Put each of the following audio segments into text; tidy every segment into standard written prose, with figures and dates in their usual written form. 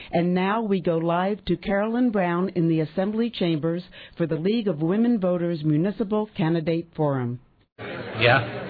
And now we go live to Carolyn Brown in the Assembly Chambers for the League of Women Voters Municipal Candidate Forum. Yeah.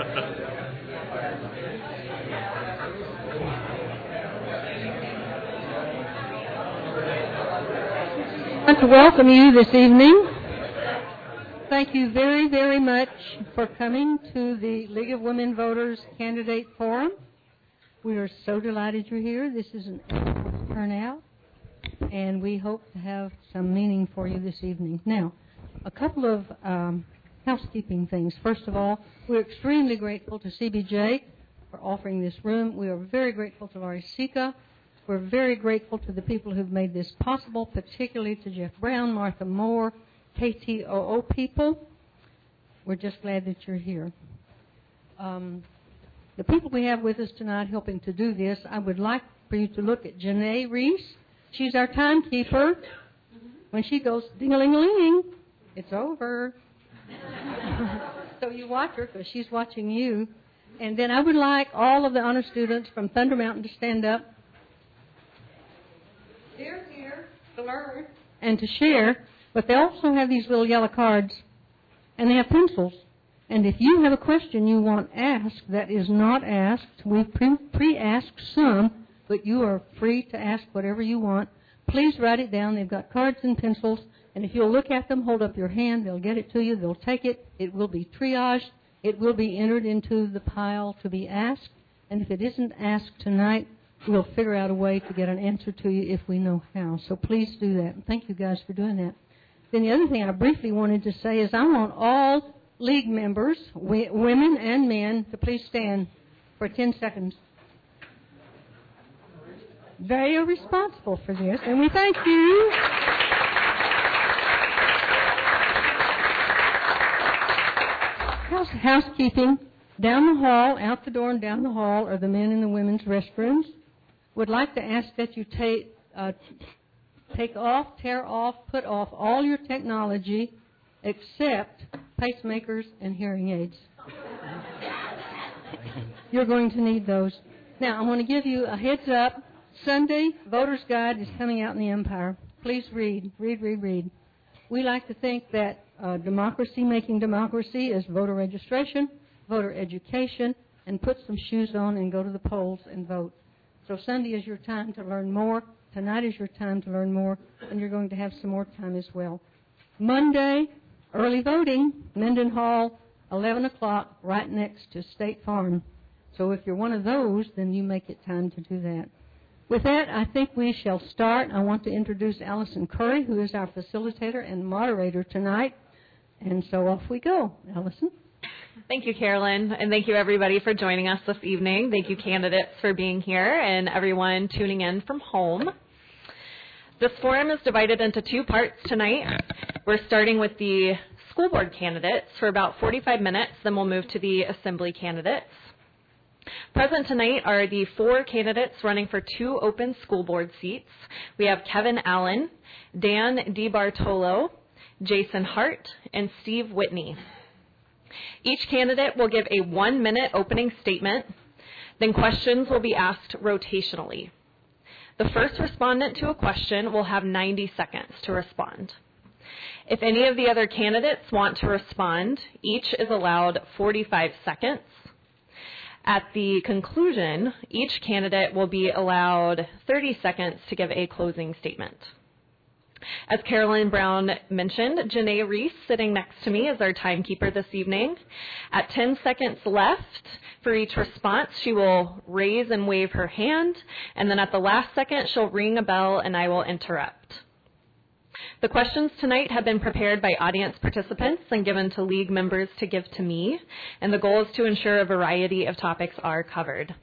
I want to welcome you this evening. Thank you very, very much for coming to the League of Women Voters Candidate Forum. We are so delighted you're here. This is an excellent turnout, and we hope to have some meaning for you this evening. Now, a couple of housekeeping things. First of all, we're extremely grateful to CBJ for offering this room. We are very grateful to Laurie Sika. We're very grateful to the people who've made this possible, particularly to Jeff Brown, Martha Moore, KTOO people. We're just glad that you're here. The people we have with us tonight helping to do this, I would like for you to look at Janae Reese. She's our timekeeper. When she goes ding-a-ling-a-ling, it's over. So you watch her because she's watching you. And then I would like all of the honor students from Thunder Mountain to stand up. They're here to learn and to share, but they also have these little yellow cards, and they have pencils. And if you have a question you want asked that is not asked, we pre-ask some, but you are free to ask whatever you want. Please write it down. They've got cards and pencils, and if you'll look at them, hold up your hand, they'll get it to you, they'll take it, it will be triaged, it will be entered into the pile to be asked, and if it isn't asked tonight, we'll figure out a way to get an answer to you if we know how. So please do that. Thank you guys for doing that. Then the other thing I briefly wanted to say is I want all League members, women and men, to please stand for 10 seconds. They are responsible for this, and we thank you. Housekeeping. Down the hall, out the door and down the hall are the men and the women's restrooms. Would like to ask that you take off, tear off, put off all your technology except pacemakers and hearing aids. You're going to need those. Now, I want to give you a heads up. Sunday, Voter's Guide is coming out in the Empire. Please read, read, read, read. We like to think that democracy making democracy is voter registration, voter education, and put some shoes on and go to the polls and vote. So Sunday is your time to learn more. Tonight is your time to learn more, and you're going to have some more time as well. Monday, early voting, Minden Hall, 11 o'clock, right next to State Farm. So if you're one of those, then you make it time to do that. With that, I think we shall start. I want to introduce Allison Curry, who is our facilitator and moderator tonight. And so off we go. Allison. Thank you, Carolyn, and thank you, everybody, for joining us this evening. Thank you, candidates, for being here, and everyone tuning in from home. This forum is divided into two parts tonight. We're starting with the school board candidates for about 45 minutes, then we'll move to the assembly candidates. Present tonight are the four candidates running for two open school board seats. We have Kevin Allen, Dan DiBartolo, Jason Hart, and Steve Whitney. Each candidate will give a 1-minute opening statement, then questions will be asked rotationally. The first respondent to a question will have 90 seconds to respond. If any of the other candidates want to respond, each is allowed 45 seconds. At the conclusion, each candidate will be allowed 30 seconds to give a closing statement. As Carolyn Brown mentioned, Janae Reese, sitting next to me, is our timekeeper this evening. At 10 seconds left for each response, she will raise and wave her hand, and then at the last second, she'll ring a bell and I will interrupt. The questions tonight have been prepared by audience participants and given to League members to give to me, and the goal is to ensure a variety of topics are covered.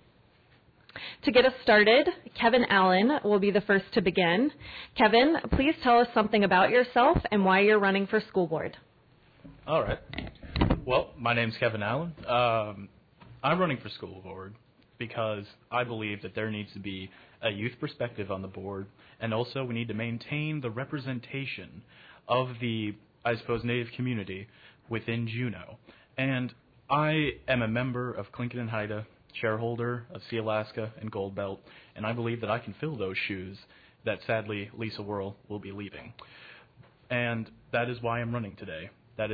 To get us started, Kevin Allen will be the first to begin. Kevin, please tell us something about yourself and why you're running for school board. All right. Well, my name's Kevin Allen. I'm running for school board because I believe that there needs to be a youth perspective on the board, and also we need to maintain the representation of the, I suppose, Native community within Juneau. And I am a member of Clinton and Haida, shareholder of Sea Alaska and Gold Belt, and I believe that I can fill those shoes that sadly Lisa Worrell will be leaving. And that is why I'm running today.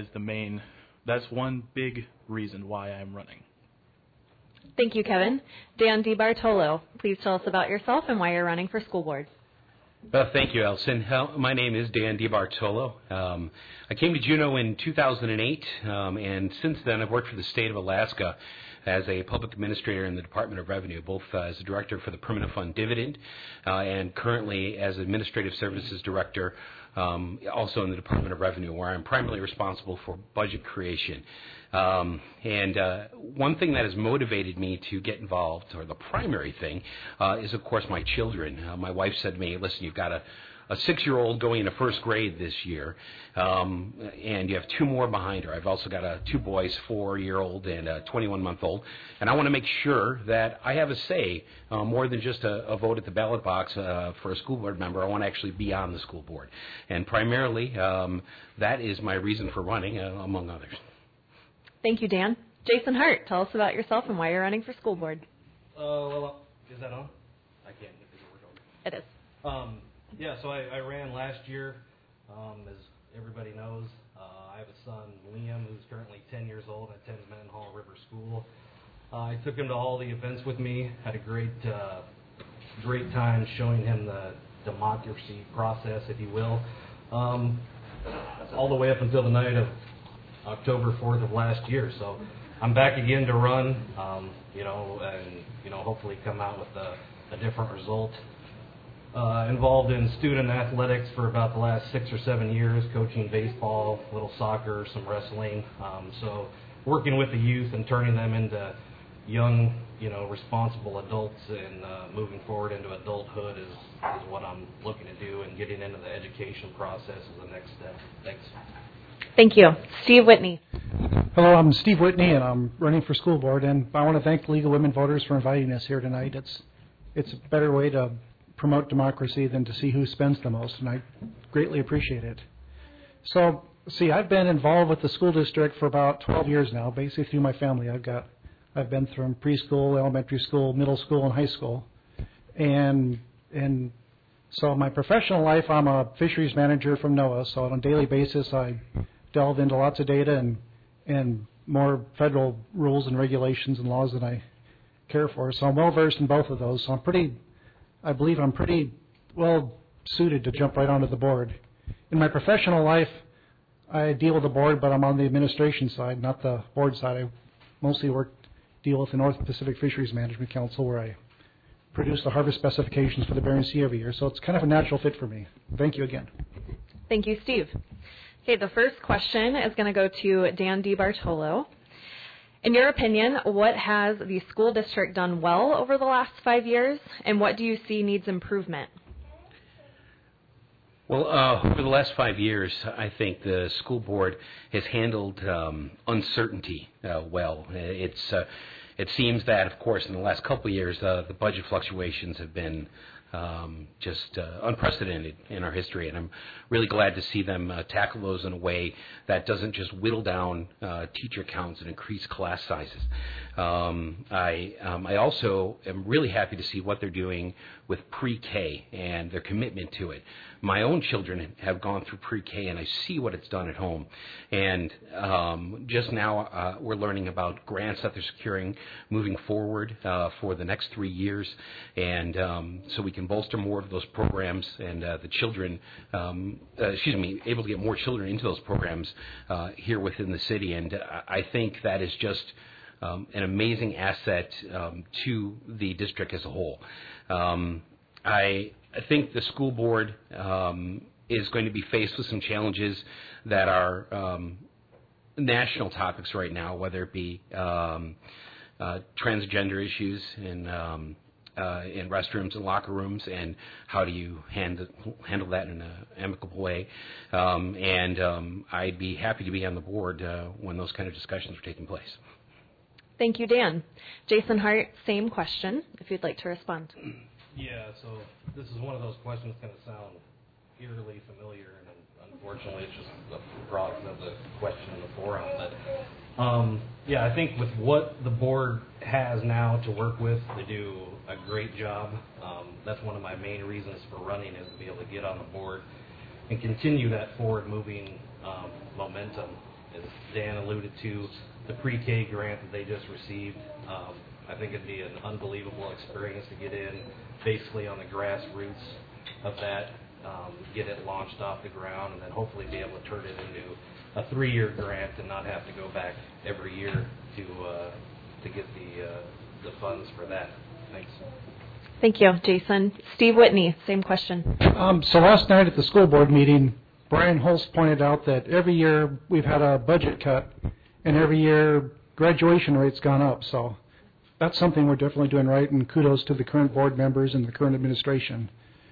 That's one big reason why I'm running. Thank you, Kevin. Dan DiBartolo, please tell us about yourself and why you're running for school board. Thank you, Elson. My name is Dan DiBartolo. I came to Juneau in 2008, and since then I've worked for the state of Alaska as a public administrator in the Department of Revenue, both as a director for the Permanent Fund Dividend and currently as Administrative Services Director also in the Department of Revenue, where I'm primarily responsible for budget creation. And one thing that has motivated me to get involved, or the primary thing, is, of course, my children. My wife said to me, listen, you've got a 6-year-old going into first grade this year, and you have 2 more behind her. I've also got 2 boys, 4-year-old and a 21-month-old, and I want to make sure that I have a say, more than just a vote at the ballot box for a school board member. I want to actually be on the school board, and primarily that is my reason for running, among others. Thank you, Dan. Jason Hart, tell us about yourself and why you're running for school board. Is that on? I can't get the word over. It is. Yeah, so I ran last year, as everybody knows. I have a son, Liam, who's currently 10 years old and attends Mendenhall River School. I took him to all the events with me, had a great time showing him the democracy process, if you will, all the way up until the night of October 4th of last year. So I'm back again to run, and hopefully come out with a different result. Involved in student athletics for about the last 6 or 7 years, coaching baseball, a little soccer, some wrestling. So working with the youth and turning them into young, responsible adults and moving forward into adulthood is what I'm looking to do, and getting into the education process is the next step. Thanks. Thank you. Steve Whitney. Hello, I'm Steve Whitney, and I'm running for school board. And I want to thank the League of Women Voters for inviting us here tonight. It's a better way to promote democracy than to see who spends the most, and I greatly appreciate it. So, I've been involved with the school district for about 12 years now, basically through my family. I've been through preschool, elementary school, middle school, and high school. And so my professional life, I'm a fisheries manager from NOAA, so on a daily basis I delve into lots of data and more federal rules and regulations and laws than I care for. So I'm well versed in both of those. So I believe I'm pretty well suited to jump right onto the board. In my professional life, I deal with the board, but I'm on the administration side, not the board side. I mostly deal with the North Pacific Fisheries Management Council, where I produce the harvest specifications for the Bering Sea every year. So it's kind of a natural fit for me. Thank you again. Thank you, Steve. Okay, the first question is going to go to Dan DiBartolo. In your opinion, what has the school district done well over the last 5 years, and what do you see needs improvement? Well, over the last 5 years, I think the school board has handled uncertainty well. It seems that, of course, in the last couple of years, the budget fluctuations have been just unprecedented in our history, and I'm really glad to see them tackle those in a way that doesn't just whittle down teacher counts and increase class sizes. I also am really happy to see what they're doing with pre-K and their commitment to it. My own children have gone through pre-K, and I see what it's done at home. And just now we're learning about grants that they're securing moving forward for the next 3 years, and so we can bolster more of those programs and the children, able to get more children into those programs here within the city. And I think that is just an amazing asset to the district as a whole. I think the school board is going to be faced with some challenges that are national topics right now, whether it be transgender issues in restrooms and locker rooms, and how do you handle that in an amicable way. I'd be happy to be on the board when those kind of discussions are taking place. Thank you, Dan. Jason Hart, same question, if you'd like to respond. Yeah, so this is one of those questions that's going to sound eerily familiar, and unfortunately it's just a product of the question in the forum. But yeah, I think with what the board has now to work with, they do a great job. That's one of my main reasons for running, is to be able to get on the board and continue that forward-moving momentum. As Dan alluded to, the pre-K grant that they just received, I think it'd be an unbelievable experience to get in basically on the grassroots of that, get it launched off the ground, and then hopefully be able to turn it into a 3-year grant and not have to go back every year to get the funds for that. Thanks. Thank you, Jason. Steve Whitney, same question. So last night at the school board meeting, Brian Holst pointed out that every year we've had a budget cut, and every year graduation rate's gone up. So that's something we're definitely doing right, and kudos to the current board members and the current administration.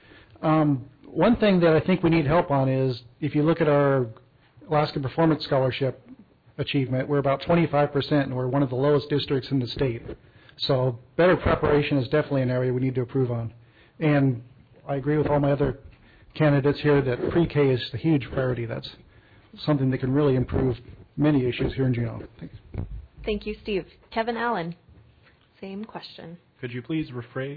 One thing that I think we need help on is, if you look at our Alaska Performance Scholarship achievement, we're about 25%, and we're one of the lowest districts in the state. So better preparation is definitely an area we need to improve on. And I agree with all my other candidates here that pre-K is a huge priority. That's something that can really improve many issues here in Juneau. Thanks. Thank you, Steve. Kevin Allen, same question. Could you please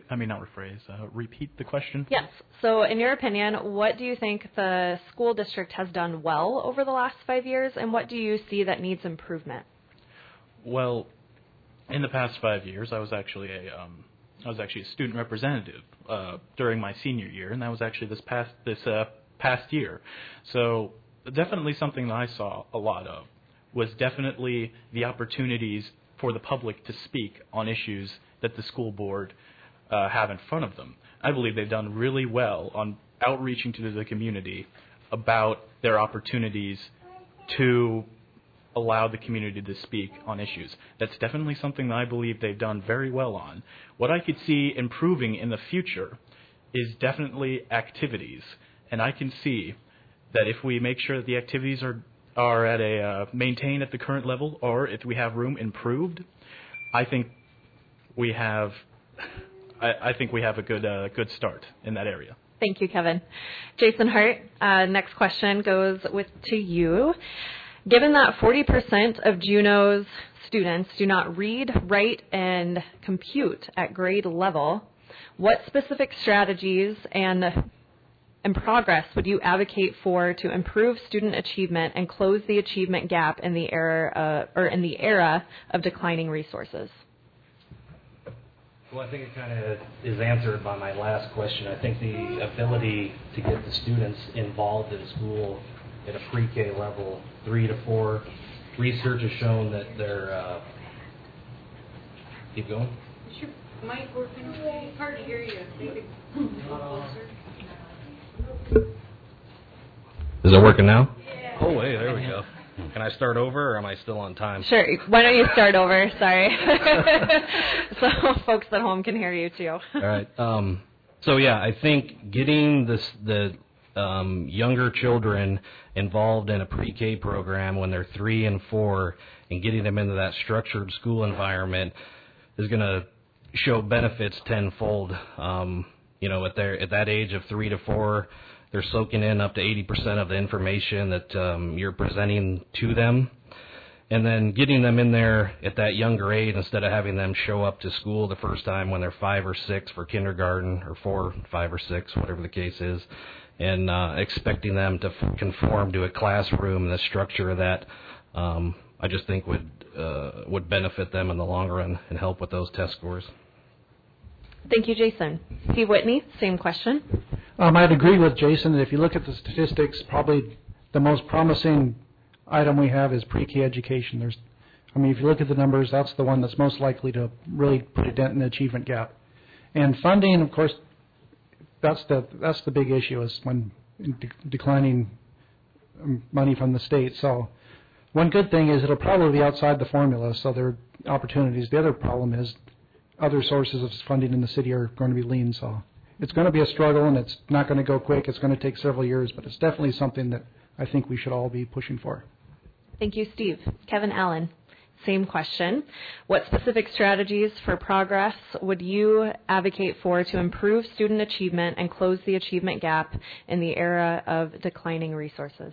repeat the question? Yes. So in your opinion, what do you think the school district has done well over the last 5 years, and what do you see that needs improvement? Well, in the past 5 years, I was actually a student representative during my senior year, and that was actually this past year. So definitely something that I saw a lot of was definitely the opportunities for the public to speak on issues that the school board have in front of them. I believe they've done really well on outreaching to the community about their opportunities to allow the community to speak on issues. That's definitely something that I believe they've done very well on. What I could see improving in the future is definitely activities, and I can see that if we make sure that the activities are at a maintained at the current level, or if we have room improved, I think we have a good start in that area. Thank you, Kevin. Jason Hart, next question goes to you. Given that 40% of Juneau's students do not read, write, and compute at grade level, what specific strategies and progress would you advocate for to improve student achievement and close the achievement gap in the era of declining resources? Well, I think it kind of is answered by my last question. I think the ability to get the students involved in school at a pre-K level, 3 to 4, research has shown that they're... keep going? Is your mic working okay? It's hard to hear you. Maybe a little closer. Is it working now? Yeah. Oh, hey, there we go. Can I start over, or am I still on time? Sure. Why don't you start over? Sorry. So folks at home can hear you, too. All right. So, yeah, I think getting the younger children involved in a pre-K program when they're 3 and 4 and getting them into that structured school environment is going to show benefits tenfold. At that age of 3 to 4, they're soaking in up to 80% of the information that you're presenting to them. And then getting them in there at that younger age, instead of having them show up to school the first time when they're 5 or 6 for kindergarten, or 4, 5 or 6, whatever the case is, and expecting them to conform to a classroom and the structure of that, I just think would benefit them in the long run and help with those test scores. Thank you, Jason. Steve Whitney, same question. I'd agree with Jason that if you look at the statistics, probably the most promising item we have is pre-K education. If you look at the numbers, that's the one that's most likely to really put a dent in the achievement gap. And funding, of course, that's the big issue, is when declining money from the state. So one good thing is it'll probably be outside the formula, so there are opportunities. The other problem is other sources of funding in the city are going to be lean, so it's going to be a struggle, and it's not going to go quick. It's going to take several years, but it's definitely something that I think we should all be pushing for. Thank you, Steve. Kevin Allen, same question. What specific strategies for progress would you advocate for to improve student achievement and close the achievement gap in the era of declining resources?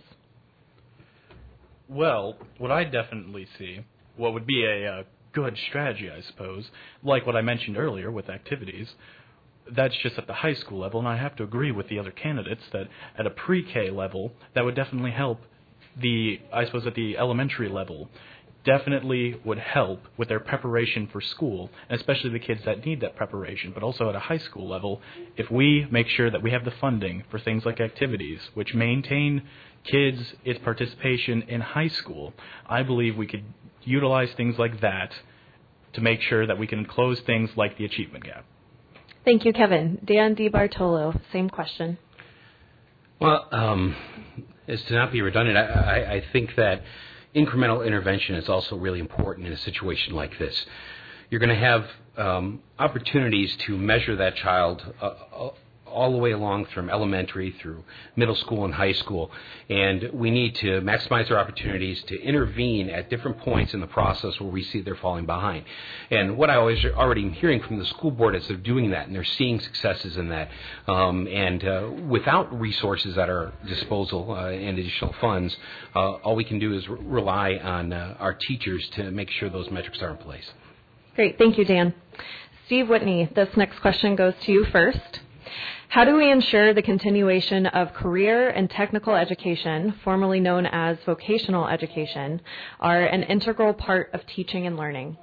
Well, what I definitely see, what would be a good strategy, I suppose, like what I mentioned earlier with activities, that's just at the high school level, and I have to agree with the other candidates that at a pre-K level, that would definitely help at the elementary level, definitely would help with their preparation for school, and especially the kids that need that preparation. But also at a high school level, if we make sure that we have the funding for things like activities, which maintain kids' its participation in high school, I believe we could utilize things like that to make sure that we can close things like the achievement gap. Thank you, Kevin. Dan DiBartolo, same question. Well, as to not be redundant, I think that incremental intervention is also really important in a situation like this. You're going to have opportunities to measure that child all the way along from elementary through middle school and high school, and we need to maximize our opportunities to intervene at different points in the process where we see they're falling behind. And what I already am hearing from the school board is they're doing that, and they're seeing successes in that. And without resources at our disposal and additional funds, all we can do is rely on our teachers to make sure those metrics are in place. Great. Thank you, Dan. Steve Whitney, this next question goes to you first. How do we ensure the continuation of career and technical education, formerly known as vocational education, are an integral part of teaching and learning?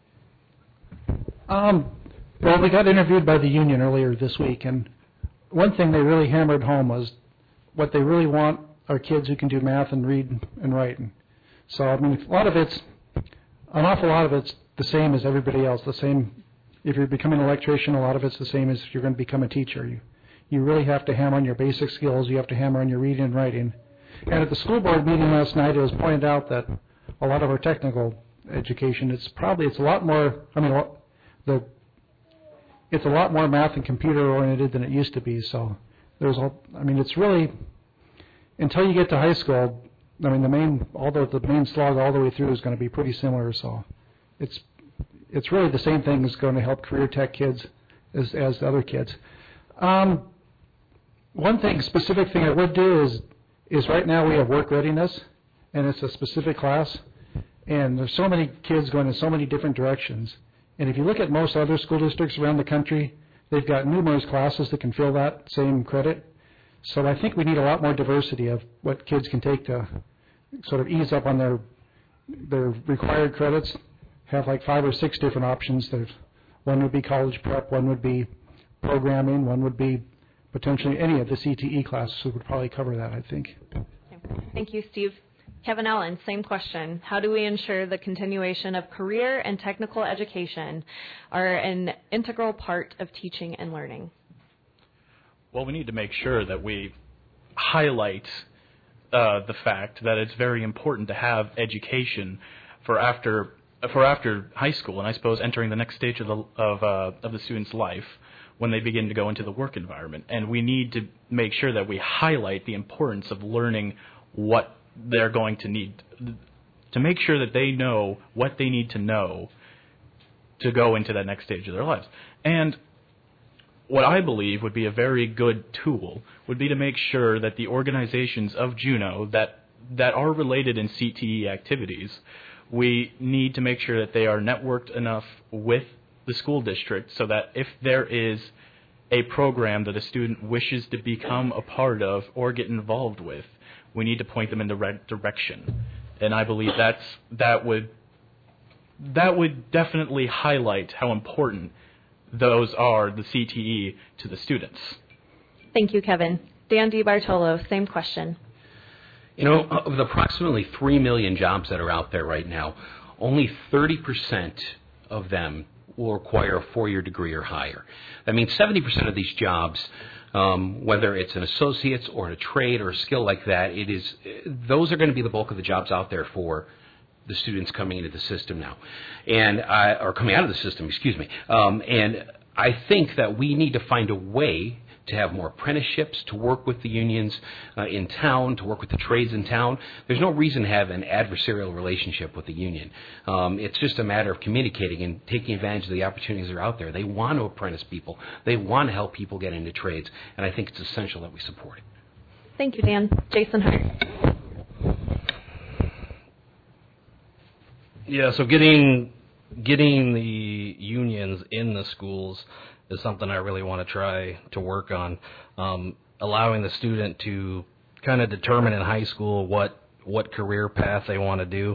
Well, we got interviewed by the union earlier this week, and one thing they really hammered home was what they really want are kids who can do math and read and write. So, I mean, an awful lot of it's the same as everybody else, the same. If you're becoming an electrician, a lot of it's the same as if you're going to become a teacher. You really have to hammer on your basic skills. You have to hammer on your reading and writing. And at the school board meeting last night, it was pointed out that a lot of our technical education, it's a lot more, it's a lot more math and computer oriented than it used to be. So it's really, until you get to high school, the main slog all the way through is going to be pretty similar. So it's really the same thing that's going to help career tech kids as the other kids. One specific thing I would do is right now we have work readiness, and it's a specific class, and there's so many kids going in so many different directions. And if you look at most other school districts around the country, they've got numerous classes that can fill that same credit. So I think we need a lot more diversity of what kids can take to sort of ease up on their required credits. Have like 5 or 6 different options. One would be college prep, one would be programming, one would be potentially any of the CTE classes, so would probably cover that, I think. Thank you, Steve. Kevin Allen, same question. How do we ensure the continuation of career and technical education are an integral part of teaching and learning? Well, we need to make sure that we highlight the fact that it's very important to have education for after high school, and I suppose entering the next stage of the student's life when they begin to go into the work environment. And we need to make sure that we highlight the importance of learning what they're going to need, to make sure that they know what they need to know to go into that next stage of their lives. And what I believe would be a very good tool would be to make sure that the organizations of Juneau that are related in CTE activities, we need to make sure that they are networked enough with the school district so that if there is a program that a student wishes to become a part of or get involved with, we need to point them in the right direction. And I believe that would definitely highlight how important those are, the CTE, to the students. Thank you, Kevin. Dan DiBartolo, same question. Of the approximately 3 million jobs that are out there right now, only 30% of them will require a 4-year degree or higher. That means 70% of these jobs, whether it's an associate's or a trade or a skill like that, those are going to be the bulk of the jobs out there for the students coming into the system now, or coming out of the system, excuse me. And I think that we need to find a way to have more apprenticeships, to work with the unions in town, to work with the trades in town. There's no reason to have an adversarial relationship with the union. It's just a matter of communicating and taking advantage of the opportunities that are out there. They want to apprentice people. They want to help people get into trades, and I think it's essential that we support it. Thank you, Dan. Jason Hart. Yeah, so getting the unions in the schools is something I really want to try to work on. Allowing the student to kind of determine in high school what career path they want to do.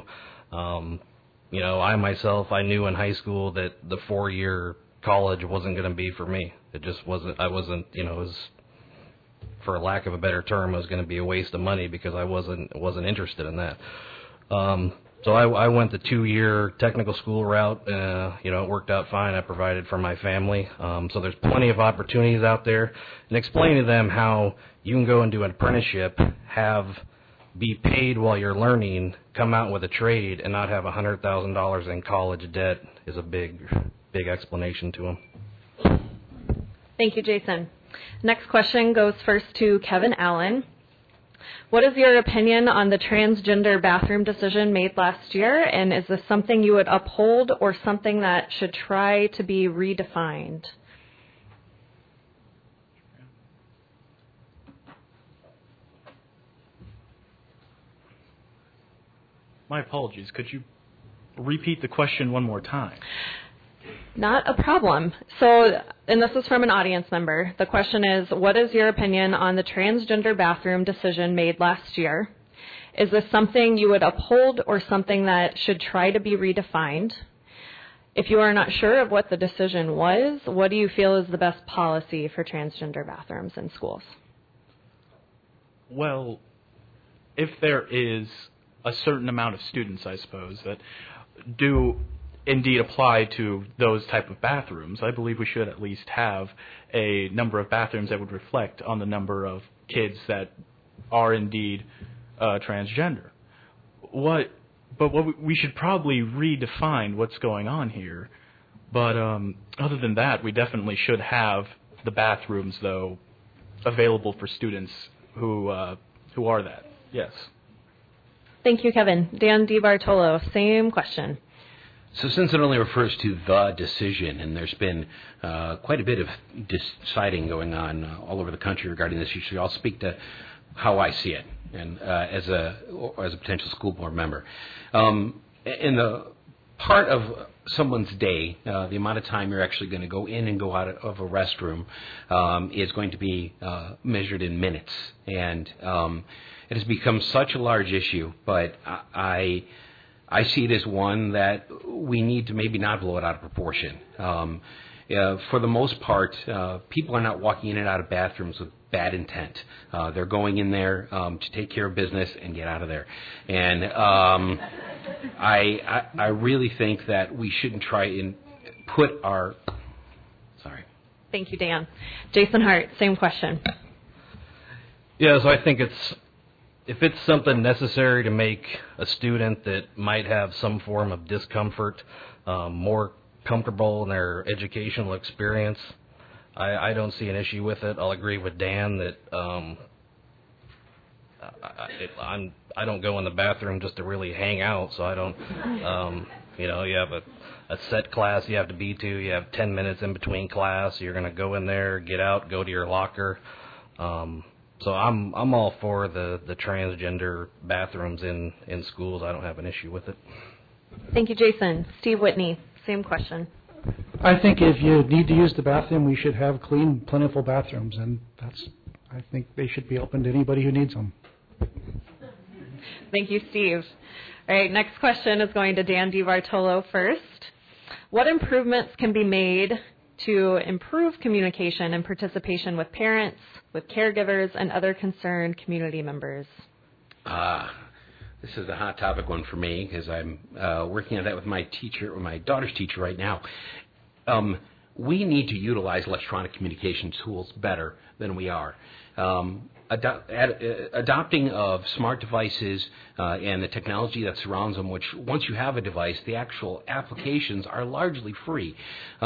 I myself, I knew in high school that the 4-year college wasn't going to be for me. It just wasn't. I wasn't. It was, for lack of a better term, it was going to be a waste of money because I wasn't interested in that. So I went the 2-year technical school route. It worked out fine. I provided for my family. So there's plenty of opportunities out there. And explain to them how you can go and do an apprenticeship, be paid while you're learning, come out with a trade, and not have $100,000 in college debt is a big explanation to them. Thank you, Jason. Next question goes first to Kevin Allen. What is your opinion on the transgender bathroom decision made last year, and is this something you would uphold or something that should try to be redefined? My apologies. Could you repeat the question one more time? Not a problem. So, and this is from an audience member. The question is, what is your opinion on the transgender bathroom decision made last year? Is this something you would uphold or something that should try to be redefined? If you are not sure of what the decision was, what do you feel is the best policy for transgender bathrooms in schools? Well, if there is a certain amount of students, I suppose, that do indeed apply to those type of bathrooms, I believe we should at least have a number of bathrooms that would reflect on the number of kids that are indeed transgender. We should probably redefine what's going on here. But other than that, we definitely should have the bathrooms, though, available for students who are that. Yes. Thank you, Kevin. Dan DiBartolo, same question. So since it only refers to the decision, and there's been quite a bit of deciding going on all over the country regarding this issue, I'll speak to how I see it, and as a potential school board member. In the part of someone's day, the amount of time you're actually going to go in and go out of a restroom is going to be measured in minutes, and it has become such a large issue. But I see it as one that we need to maybe not blow it out of proportion. For the most part, people are not walking in and out of bathrooms with bad intent. They're going in there to take care of business and get out of there. And I really think that we shouldn't try and put our... Sorry. Thank you, Dan. Jason Hart, same question. Yeah, so I think if it's something necessary to make a student that might have some form of discomfort more comfortable in their educational experience, I don't see an issue with it. I'll agree with Dan that I don't go in the bathroom just to really hang out, so I don't, you have a set class you have to be to, you have 10 minutes in between class, you're going to go in there, get out, go to your locker. So I'm all for the transgender bathrooms in schools. I don't have an issue with it. Thank you, Jason. Steve Whitney, same question. I think if you need to use the bathroom, we should have clean, plentiful bathrooms, and I think they should be open to anybody who needs them. Thank you, Steve. All right, next question is going to Dan DiBartolo first. What improvements can be made to improve communication and participation with parents, with caregivers, and other concerned community members? This is a hot topic one for me because I'm working on that with my daughter's teacher right now. We need to utilize electronic communication tools better than we are. Adopting of smart devices and the technology that surrounds them, which once you have a device, the actual applications are largely free.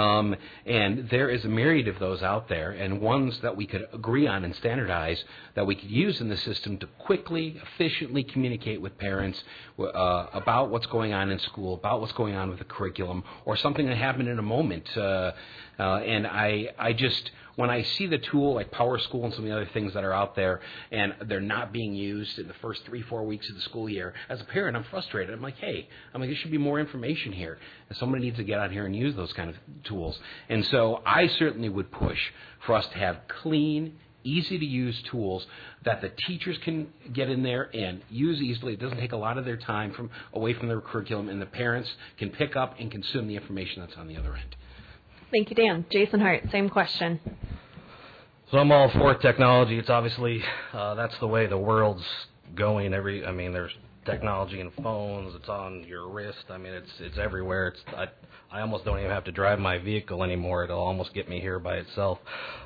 And there is a myriad of those out there, and ones that we could agree on and standardize that we could use in the system to quickly, efficiently communicate with parents about what's going on in school, about what's going on with the curriculum, or something that happened in a moment. And I just, when I see the tool like PowerSchool and some of the other things that are out there, and they're not being used in the first 3-4 weeks of the school year, as a parent, I'm frustrated. I'm like, hey, there should be more information here. And somebody needs to get out here and use those kind of tools. And so I certainly would push for us to have clean, easy-to-use tools that the teachers can get in there and use easily. It doesn't take a lot of their time away from their curriculum, and the parents can pick up and consume the information that's on the other end. Thank you, Dan. Jason Hart, same question. So I'm all for technology. It's obviously that's the way the world's going. There's technology in phones. It's on your wrist. It's everywhere. I almost don't even have to drive my vehicle anymore. It'll almost get me here by itself.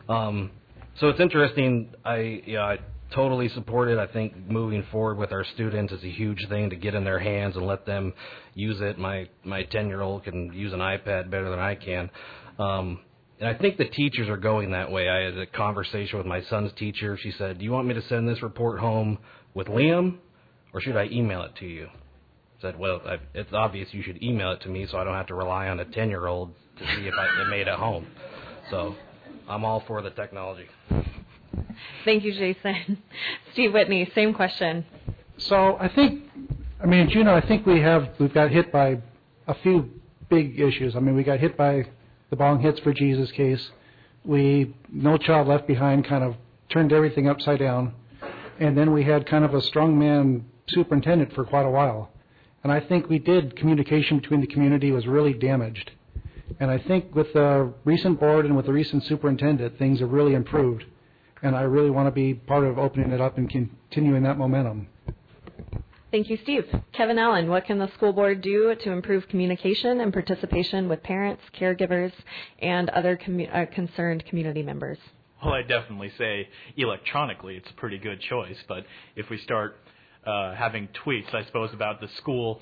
So it's interesting. I totally support it. I think moving forward with our students is a huge thing to get in their hands and let them use it. My 10-year-old can use an iPad better than I can. And I think the teachers are going that way. I had a conversation with my son's teacher. She said, do you want me to send this report home with Liam, or should I email it to you? I said, well, it's obvious you should email it to me so I don't have to rely on a 10-year-old to see if it made it home. So I'm all for the technology. Thank you, Jason. Steve Whitney, same question. So I think, Juneau, I think we've got hit by a few big issues. We got hit by the Bong Hits for Jesus case. No Child Left Behind kind of turned everything upside down. And then we had kind of a strongman superintendent for quite a while. And I think communication between the community was really damaged. And I think with the recent board and with the recent superintendent, things have really improved. And I really want to be part of opening it up and continuing that momentum. Thank you, Steve. Kevin Allen, what can the school board do to improve communication and participation with parents, caregivers, and other concerned community members? Well, I definitely say electronically it's a pretty good choice, but if we start having tweets, I suppose, about the school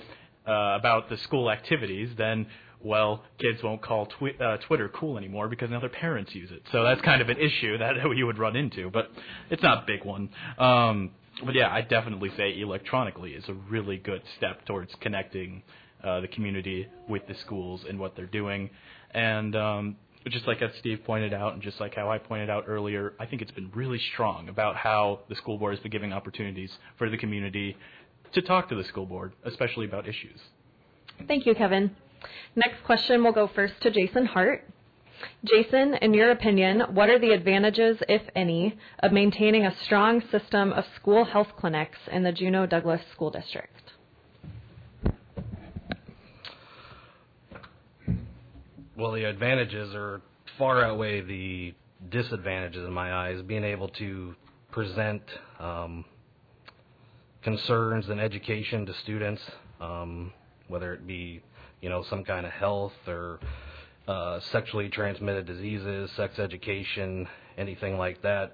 activities, then, well, kids won't call Twitter cool anymore because now their parents use it. So that's kind of an issue that you would run into, but it's not a big one. But yeah, I definitely say electronically is a really good step towards connecting the community with the schools and what they're doing. And just like as Steve pointed out, and just like how I pointed out earlier, I think it's been really strong about how the school board has been giving opportunities for the community to talk to the school board, especially about issues. Thank you, Kevin. Next question will go first to Jason Hart. Jason, in your opinion, what are the advantages, if any, of maintaining a strong system of school health clinics in the Juneau Douglas School District? Well, the advantages far outweigh the disadvantages in my eyes. Being able to present concerns and education to students, whether it be, some kind of health or sexually transmitted diseases, sex education, anything like that.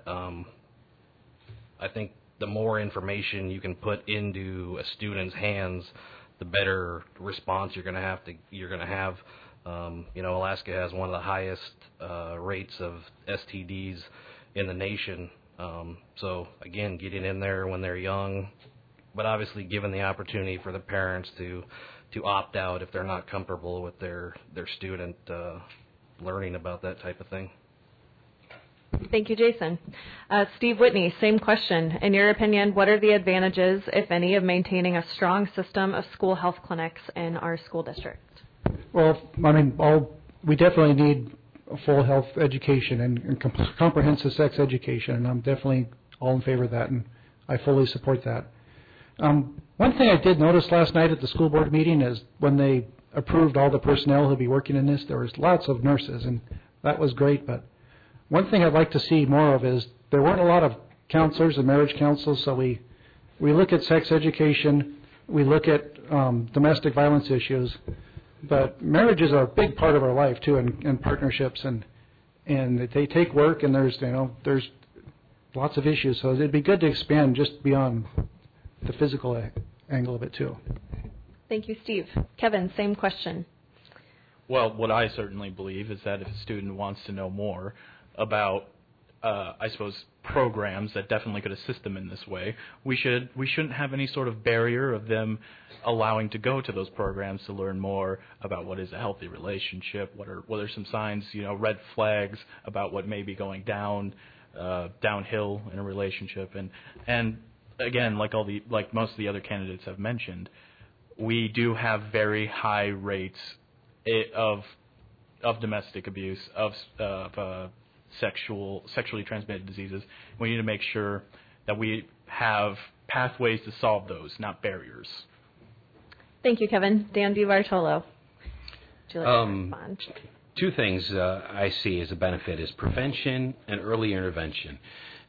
I think the more information you can put into a student's hands, the better response you're going to have. Alaska has one of the highest rates of STDs in the nation. So again, getting in there when they're young, but obviously given the opportunity for the parents to opt out if they're not comfortable with their student learning about that type of thing. Thank you, Jason. Steve Whitney, same question. In your opinion, what are the advantages, if any, of maintaining a strong system of school health clinics in our school district? Well, we definitely need a full health education and comprehensive sex education, and I'm definitely all in favor of that, and I fully support that. One thing I did notice last night at the school board meeting is when they approved all the personnel who'll be working in this, there was lots of nurses, and that was great. But one thing I'd like to see more of is there weren't a lot of counselors and marriage counselors, so we look at sex education, we look at domestic violence issues, but marriages are a big part of our life too, and partnerships, and they take work, and there's lots of issues. So it'd be good to expand just beyond the physical angle of it too. Thank you, Steve. Kevin, same question. Well, what I certainly believe is that if a student wants to know more about, I suppose, programs that definitely could assist them in this way, we shouldn't have any sort of barrier of them allowing to go to those programs to learn more about what is a healthy relationship, what are some signs, red flags about what may be going downhill in a relationship, and again, like most of the other candidates have mentioned, we do have very high rates of domestic abuse, of sexually transmitted diseases. We need to make sure that we have pathways to solve those, not barriers. Thank you, Kevin. Dan DiBartolo, would you like to respond? Two things I see as a benefit is prevention and early intervention.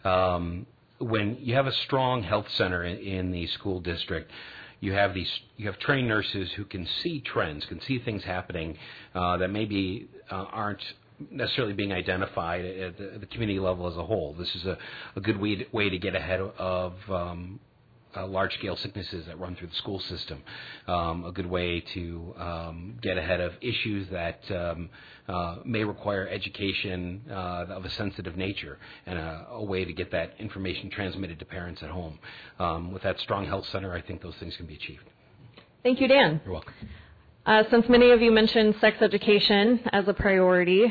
When you have a strong health center in the school district, you have trained nurses who can see trends, can see things happening that maybe aren't necessarily being identified at the community level as a whole. This is a good way to get ahead of large-scale sicknesses that run through the school system, a good way to get ahead of issues that may require education of a sensitive nature, and a way to get that information transmitted to parents at home. With that strong health center, I think those things can be achieved. Thank you, Dan. You're welcome. Since many of you mentioned sex education as a priority,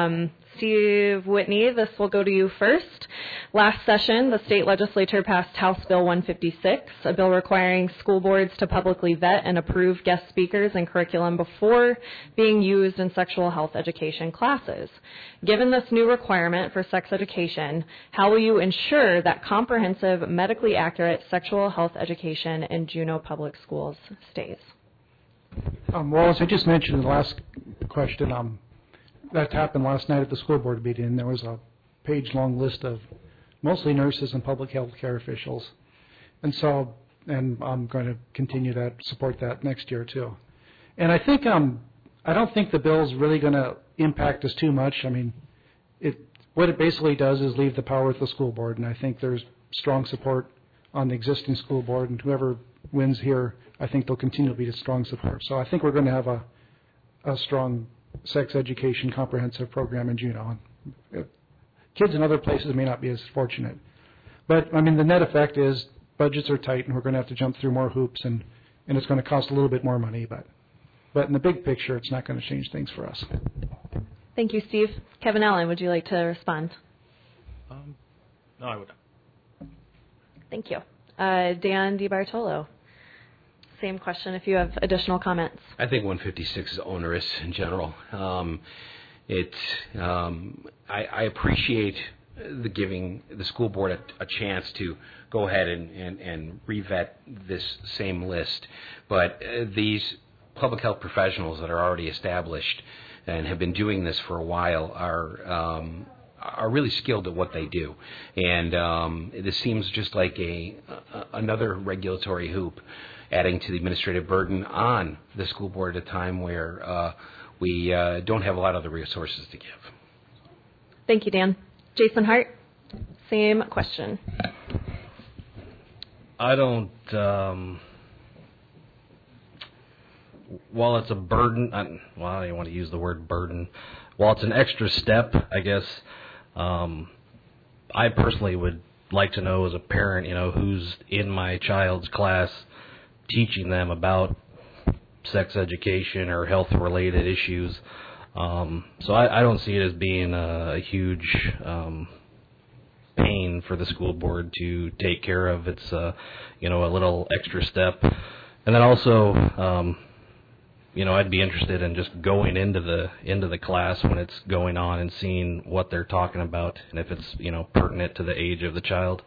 Steve Whitney, this will go to you first. Last session, the state legislature passed House Bill 156, a bill requiring school boards to publicly vet and approve guest speakers and curriculum before being used in sexual health education classes. Given this new requirement for sex education, how will you ensure that comprehensive, medically accurate sexual health education in Juneau Public Schools stays? Well, as I just mentioned in the last question, that happened last night at the school board meeting. There was a page-long list of mostly nurses and public health care officials. And I'm going to continue to support that next year, too. And I think I don't think the bill's really going to impact us too much. I mean, what it basically does is leave the power with the school board, and I think there's strong support on the existing school board, and whoever wins here, I think there'll continue to be a strong support. So I think we're going to have a strong sex education comprehensive program in Juneau. Kids in other places may not be as fortunate. But, I mean, the net effect is budgets are tight, and we're going to have to jump through more hoops, and it's going to cost a little bit more money. But in the big picture, it's not going to change things for us. Thank you, Steve. Kevin Allen, would you like to respond? No, I would. Thank you. Dan DiBartolo, same question if you have additional comments. I think 156 is onerous in general. I appreciate giving the school board a chance to go ahead and revet this same list, but these public health professionals that are already established and have been doing this for a while are really skilled at what they do, and this seems just like another regulatory hoop, adding to the administrative burden on the school board at a time where we don't have a lot of the resources to give. Thank you, Dan. Jason Hart, same question. I don't, while it's a burden, I don't even want to use the word burden. While it's an extra step, I guess, I personally would like to know as a parent, who's in my child's class teaching them about sex education or health-related issues. So I don't see it as being a huge pain for the school board to take care of. It's a little extra step. And then also, I'd be interested in just going into the class when it's going on and seeing what they're talking about and if it's pertinent to the age of the child.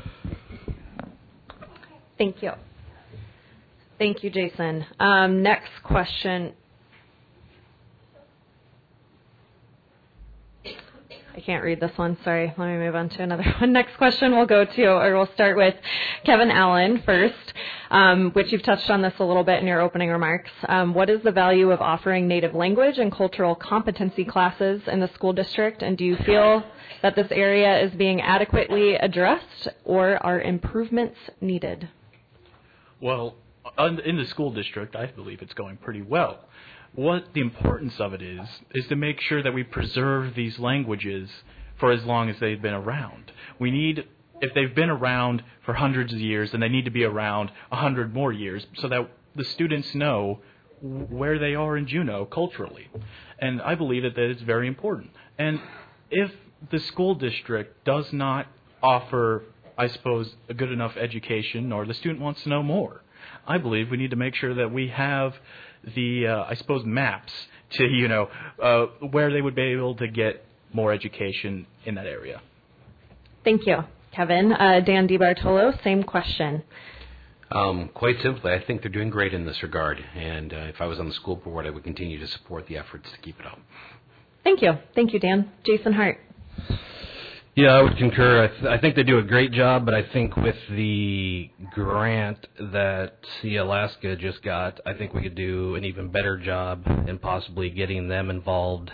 Thank you. Thank you, Jason. Next question. I can't read this one. Sorry. Let me move on to another one. Next question we'll start with Kevin Allen first, which you've touched on this a little bit in your opening remarks. What is the value of offering native language and cultural competency classes in the school district, and do you feel that this area is being adequately addressed, or are improvements needed? Well, in the school district, I believe it's going pretty well. What the importance of it is to make sure that we preserve these languages for as long as they've been around. If they've been around for hundreds of years, then they need to be around 100 more years so that the students know where they are in Juneau culturally. And I believe that is very important. And if the school district does not offer, I suppose, a good enough education, or the student wants to know more, I believe we need to make sure that we have the, maps to, where they would be able to get more education in that area. Thank you, Kevin. Dan DiBartolo, same question. Quite simply, I think they're doing great in this regard, and if I was on the school board, I would continue to support the efforts to keep it up. Thank you. Thank you, Dan. Jason Hart. Yeah, I would concur. I think they do a great job, but I think with the grant that See Alaska just got, I think we could do an even better job in possibly getting them involved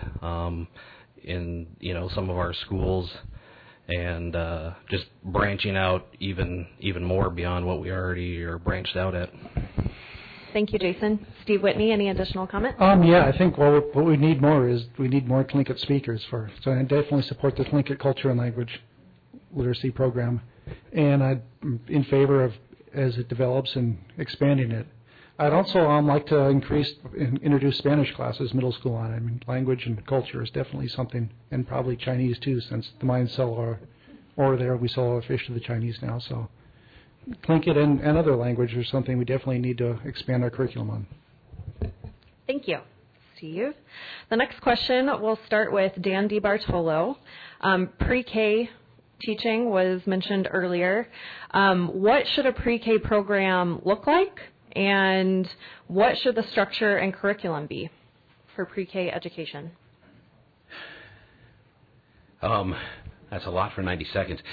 in some of our schools, and just branching out even more beyond what we already are branched out at. Thank you, Jason. Steve Whitney, any additional comments? Yeah, I think what we need more is we need more Tlingit speakers so I definitely support the Tlingit culture and language literacy program, and I'm in favor of, as it develops, and expanding it. I'd also like to introduce Spanish classes middle school on. I mean, language and culture is definitely something, and probably Chinese too, since the Mayans sell ore there. We sell our fish to the Chinese now, so Tlingit and other language are something we definitely need to expand our curriculum on. Thank you, Steve. The next question, we'll start with Dan DiBartolo. Pre-K teaching was mentioned earlier. What should a pre-K program look like, and what should the structure and curriculum be for pre-K education? That's a lot for 90 seconds.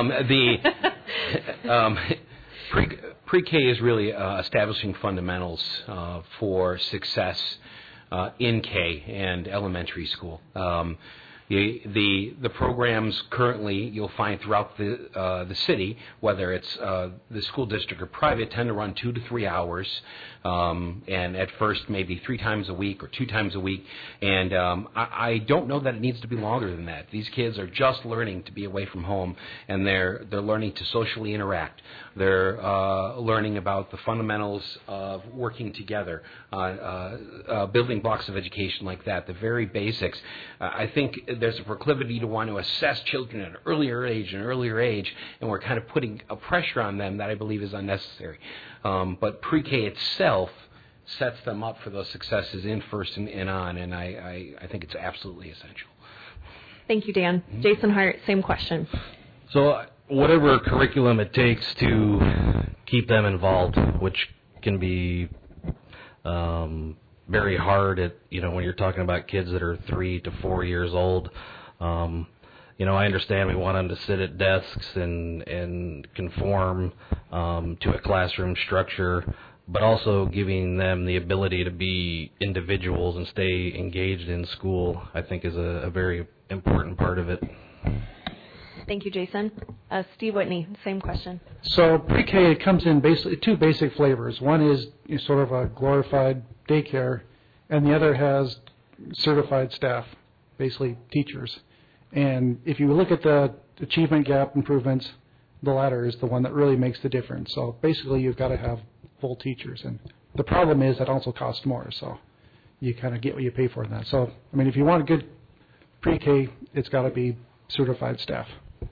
Pre-K is really establishing fundamentals for success in K and elementary school. The programs currently you'll find throughout the city, whether it's the school district or private, tend to run 2 to 3 hours, and at first maybe 3 times a week or 2 times a week. And I don't know that it needs to be longer than that. These kids are just learning to be away from home, and they're learning to socially interact. They're learning about the fundamentals of working together, building blocks of education like that, the very basics. I think there's a proclivity to want to assess children at an earlier age, and we're kind of putting a pressure on them that I believe is unnecessary. But pre-K itself sets them up for those successes in first and on, and I think it's absolutely essential. Thank you, Dan. Mm-hmm. Jason Hart, same question. So whatever curriculum it takes to keep them involved, which can be very hard when you're talking about kids that are 3 to 4 years old. I understand we want them to sit at desks and conform to a classroom structure, but also giving them the ability to be individuals and stay engaged in school, I think, is a very important part of it. Thank you, Jason. Steve Whitney, same question. So pre-K, it comes in basically 2 basic flavors. One is sort of a glorified daycare, and the other has certified staff, basically teachers. And if you look at the achievement gap improvements, the latter is the one that really makes the difference. So basically you've got to have full teachers. And the problem is that also costs more, so you kind of get what you pay for in that. So, I mean, if you want a good pre-K, it's got to be certified staff.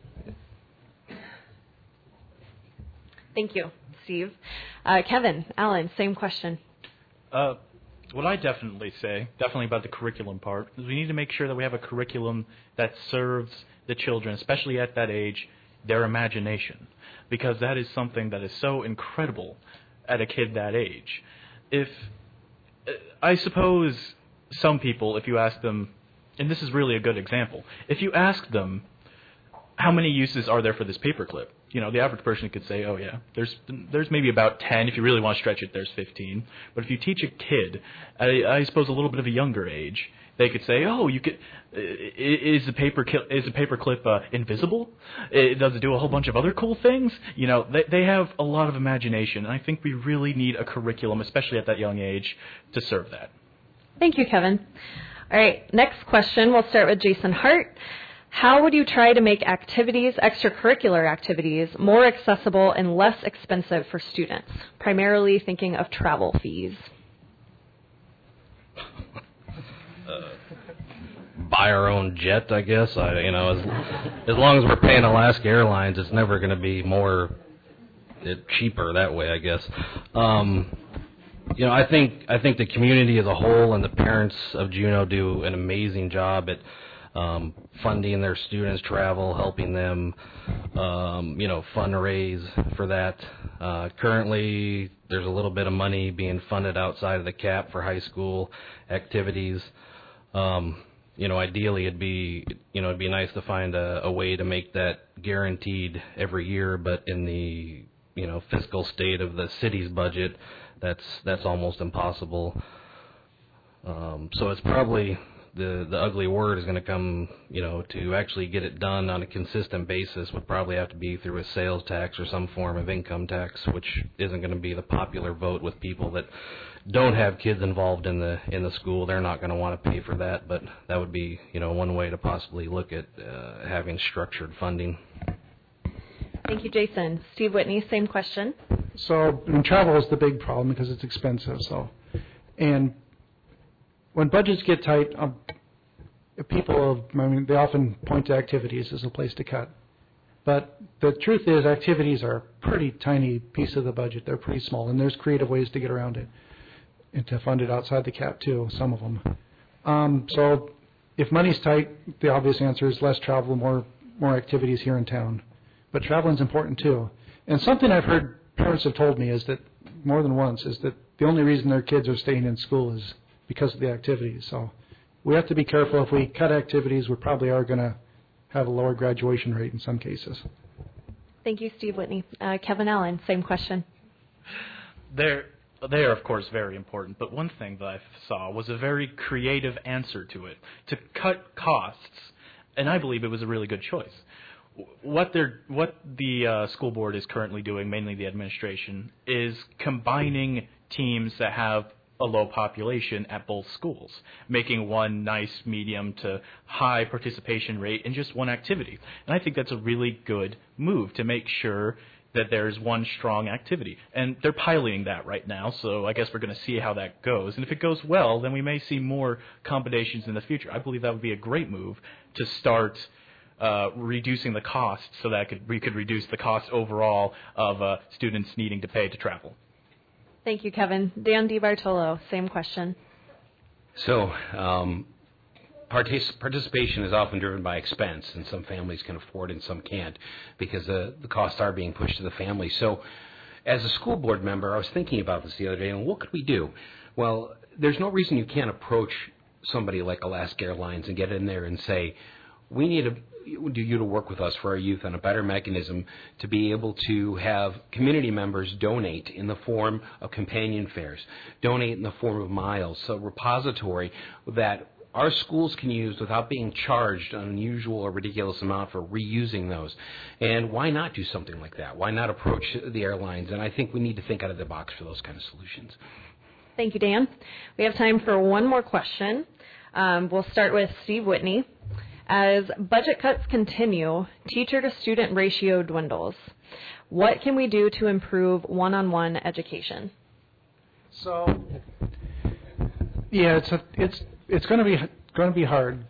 Thank you, Steve. Kevin Allen, same question. What I definitely about the curriculum part, is we need to make sure that we have a curriculum that serves the children, especially at that age, their imagination, because that is something that is so incredible at a kid that age. I suppose some people, if you ask them, and this is really a good example. If you ask them, how many uses are there for this paperclip? You know, the average person could say, oh yeah, there's maybe about 10. If you really want to stretch it, there's 15. But if you teach a kid, I suppose a little bit of a younger age, they could say, oh, you could. Is the paperclip invisible? Does it do a whole bunch of other cool things? You know, they have a lot of imagination, and I think we really need a curriculum, especially at that young age, to serve that. Thank you, Kevin. All right, next question. We'll start with Jason Hart. How would you try to make activities, extracurricular activities, more accessible and less expensive for students? Primarily thinking of travel fees. Buy our own jet, I guess. As long as we're paying Alaska Airlines, it's never going to be cheaper that way, I guess. I think the community as a whole and the parents of Juneau do an amazing job at funding their students' travel, helping them, fundraise for that. Currently, there's a little bit of money being funded outside of the cap for high school activities. Ideally, it'd be nice to find a way to make that guaranteed every year, but in the fiscal state of the city's budget, that's almost impossible. So it's probably the ugly word is going to come, to actually get it done on a consistent basis would probably have to be through a sales tax or some form of income tax, which isn't going to be the popular vote with people that don't have kids involved in the school. They're not going to want to pay for that, but that would be, one way to possibly look at having structured funding. Thank you, Jason. Steve Whitney, same question. So, travel is the big problem because it's expensive. And when budgets get tight, they often point to activities as a place to cut. But the truth is, activities are a pretty tiny piece of the budget. They're pretty small, and there's creative ways to get around it and to fund it outside the cap too, some of them. So if money's tight, the obvious answer is less travel, more activities here in town. But traveling's important too. And something I've heard parents have told me is that more than once is that the only reason their kids are staying in school is because of the activities. So we have to be careful. If we cut activities, we probably are going to have a lower graduation rate in some cases. Thank you, Steve Whitney. Kevin Allen, same question. They are, of course, very important, but one thing that I saw was a very creative answer to it, to cut costs, and I believe it was a really good choice. What the school board is currently doing, mainly the administration, is combining teams that have a low population at both schools, making one nice medium to high participation rate in just one activity. And I think that's a really good move to make sure that there's one strong activity. And they're piloting that right now, so I guess we're going to see how that goes. And if it goes well, then we may see more combinations in the future. I believe that would be a great move to start reducing the cost so that we could reduce the cost overall of students needing to pay to travel. Thank you, Kevin. Dan DiBartolo, same question. So participation is often driven by expense, and some families can afford and some can't because the costs are being pushed to the family. So as a school board member, I was thinking about this the other day, and what could we do? Well, there's no reason you can't approach somebody like Alaska Airlines and get in there and say, we need you to work with us for our youth on a better mechanism to be able to have community members donate in the form of companion fares, donate in the form of miles, so a repository that our schools can use without being charged an unusual or ridiculous amount for reusing those. And why not do something like that? Why not approach the airlines? And I think we need to think out of the box for those kind of solutions. Thank you, Dan. We have time for one more question. We'll start with Steve Whitney. As budget cuts continue, teacher-to-student ratio dwindles. What can we do to improve one-on-one education? So, yeah, it's going to be hard.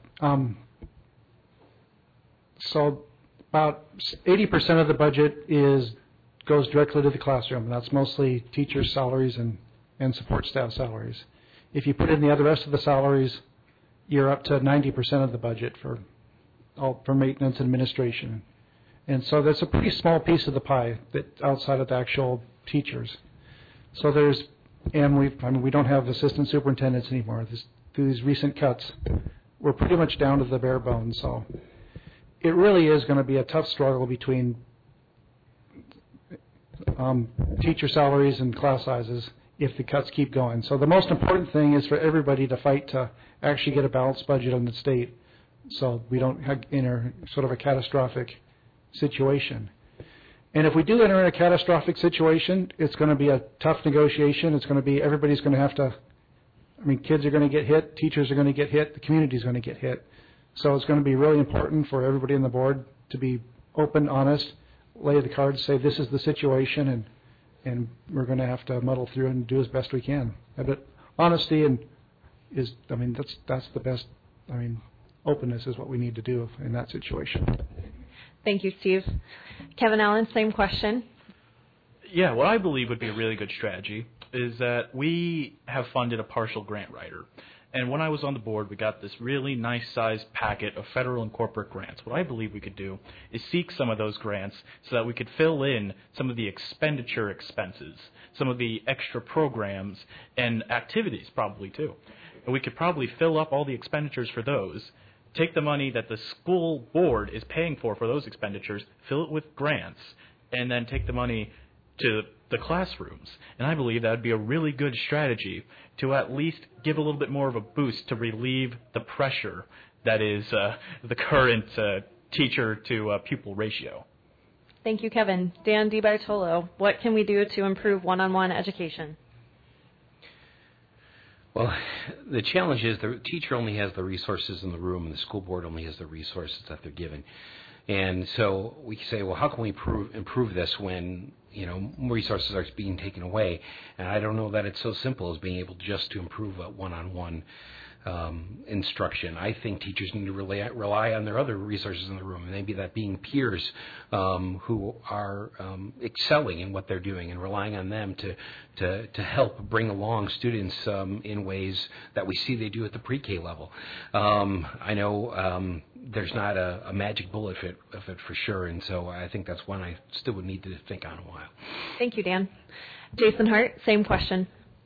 So, about 80% of the budget goes directly to the classroom. And that's mostly teachers' salaries and support staff salaries. If you put in the rest of the salaries, you're up to 90% of the budget for maintenance and administration. And so that's a pretty small piece of the pie that outside of the actual teachers. So we don't have assistant superintendents anymore. Through these recent cuts, we're pretty much down to the bare bones. So it really is going to be a tough struggle between teacher salaries and class sizes if the cuts keep going. So the most important thing is for everybody to fight to actually get a balanced budget in the state so we don't enter sort of a catastrophic situation. And if we do enter in a catastrophic situation, it's going to be a tough negotiation. It's going to be, everybody's going to have to, I mean, kids are going to get hit, teachers are going to get hit, the community is going to get hit. So it's going to be really important for everybody on the board to be open, honest, lay the cards, say this is the situation, and we're going to have to muddle through and do as best we can. But honesty is, I mean, that's the best, I mean, openness is what we need to do in that situation. Thank you, Steve. Kevin Allen, same question. Yeah, what I believe would be a really good strategy is that we have funded a partial grant writer. And when I was on the board, we got this really nice-sized packet of federal and corporate grants. What I believe we could do is seek some of those grants so that we could fill in some of the expenditure expenses, some of the extra programs and activities probably too. And we could probably fill up all the expenditures for those, take the money that the school board is paying for those expenditures, fill it with grants, and then take the money to the classrooms. And I believe that would be a really good strategy to at least give a little bit more of a boost to relieve the pressure that is the current teacher-to-pupil ratio. Thank you, Kevin. Dan DiBartolo, what can we do to improve one-on-one education? Well, the challenge is the teacher only has the resources in the room, and the school board only has the resources that they're given. And so we say, well, how can we improve this when, you know, resources are being taken away? And I don't know that it's so simple as being able just to improve a one-on-one instruction. I think teachers need to rely on their other resources in the room, and maybe that being peers who are excelling in what they're doing and relying on them to help bring along students in ways that we see they do at the pre-K level. I know there's not a magic bullet of it for sure, and so I think that's one I still would need to think on a while. Thank you, Dan. Jason Hart, same question.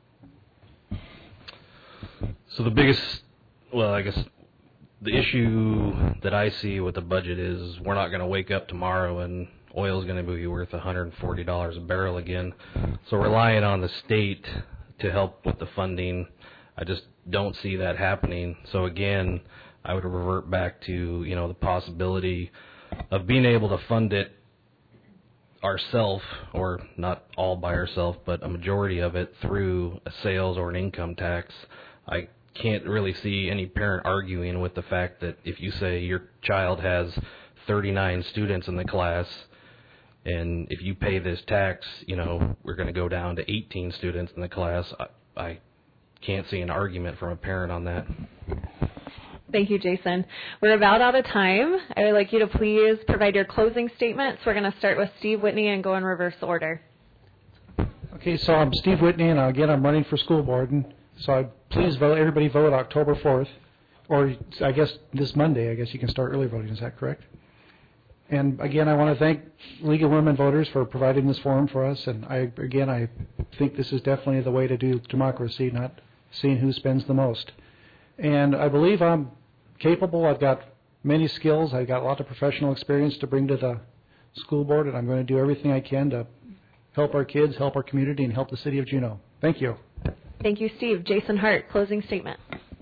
So the biggest, well, I guess the issue that I see with the budget is we're not going to wake up tomorrow and oil is going to be worth $140 a barrel again. So relying on the state to help with the funding, I just don't see that happening. So again, I would revert back to, you know, the possibility of being able to fund it ourselves, or not all by ourselves, but a majority of it through a sales or an income tax. I can't really see any parent arguing with the fact that if you say your child has 39 students in the class, and if you pay this tax, you know, we're going to go down to 18 students in the class. I can't see an argument from a parent on that. Thank you, Jason. We're about out of time. I would like you to please provide your closing statements. We're going to start with Steve Whitney and go in reverse order. Okay, so I'm Steve Whitney, and again, I'm running for school board. And so please vote. Everybody vote October 4th, or I guess this Monday. I guess you can start early voting. Is that correct? And again, I want to thank League of Women Voters for providing this forum for us. And I think this is definitely the way to do democracy, not seeing who spends the most. And I believe I'm capable. I've got many skills. I've got a lot of professional experience to bring to the school board, and I'm going to do everything I can to help our kids, help our community, and help the city of Juneau. Thank you. Thank you, Steve. Jason Hart, closing statement.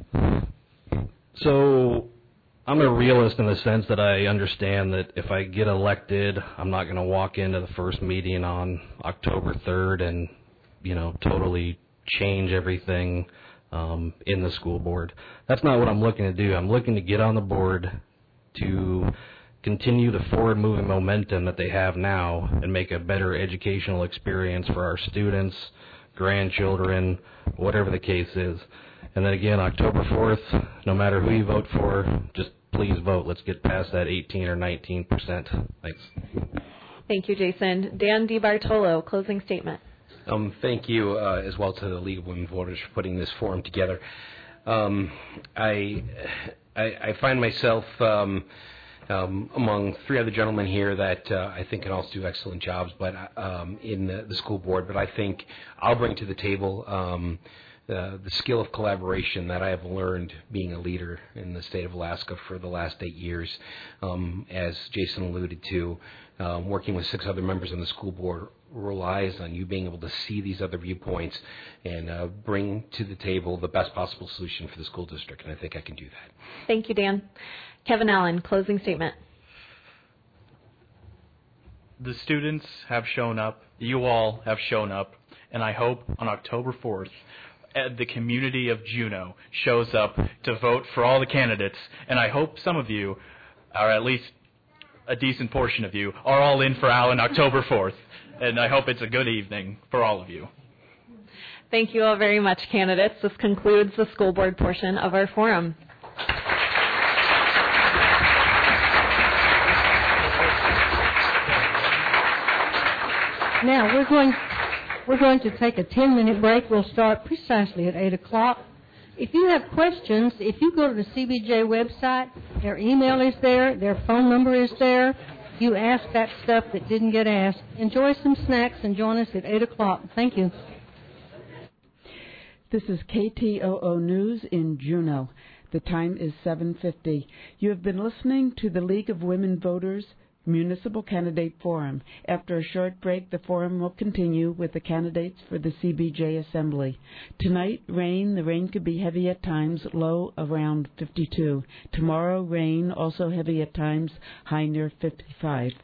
So I'm a realist in the sense that I understand that if I get elected, I'm not going to walk into the first meeting on October 3rd and, you know, totally change everything in the school board. That's not what I'm looking to do. I'm looking to get on the board to continue the forward-moving momentum that they have now and make a better educational experience for our students, grandchildren, whatever the case is. And then again, October 4th, no matter who you vote for, just please vote. Let's get past that 18 or 19%. Thanks. Thank you, Jason. Dan DiBartolo, closing statement. Thank you as well to the League of Women Voters for putting this forum together. I find myself among three other gentlemen here that I think can also do excellent jobs, but in the school board. But I think I'll bring to the table the skill of collaboration that I have learned being a leader in the state of Alaska for the last 8 years. As Jason alluded to, working with 6 other members on the school board relies on you being able to see these other viewpoints and bring to the table the best possible solution for the school district, and I think I can do that. Thank you, Dan. Kevin Allen, closing statement. The students have shown up, you all have shown up, and I hope on October 4th, the community of Juneau shows up to vote for all the candidates, and I hope some of you, or at least a decent portion of you, are all in for Allen October 4th, and I hope it's a good evening for all of you. Thank you all very much, candidates. This concludes the school board portion of our forum. Now, we're going to take a 10-minute break. We'll start precisely at 8 o'clock. If you have questions, if you go to the CBJ website, their email is there, their phone number is there. You ask that stuff that didn't get asked. Enjoy some snacks and join us at 8 o'clock. Thank you. This is KTOO News in Juneau. The time is 7:50. You have been listening to the League of Women Voters Municipal Candidate Forum. After a short break, the forum will continue with the candidates for the CBJ Assembly. Tonight, rain. The rain could be heavy at times, low around 52. Tomorrow, rain, also heavy at times, high near 55.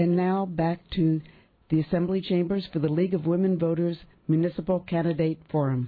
And now back to the Assembly Chambers for the League of Women Voters Municipal Candidate Forum.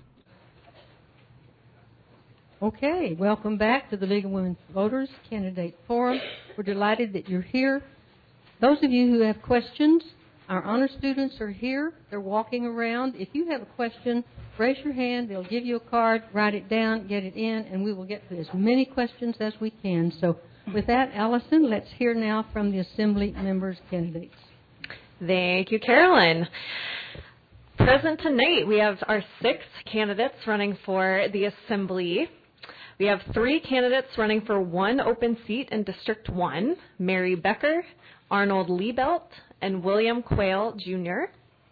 Okay, welcome back to the League of Women Voters Candidate Forum. We're delighted that you're here. Those of you who have questions, our honor students are here. They're walking around. If you have a question, raise your hand. They'll give you a card, write it down, get it in, and we will get to as many questions as we can. So with that, Allison, let's hear now from the Assembly members' candidates. Thank you, Carolyn. Present tonight, we have our 6 candidates running for the Assembly. We have 3 candidates running for 1 open seat in District 1, Mary Becker, Arnold Liebelt, and William Quayle, Jr.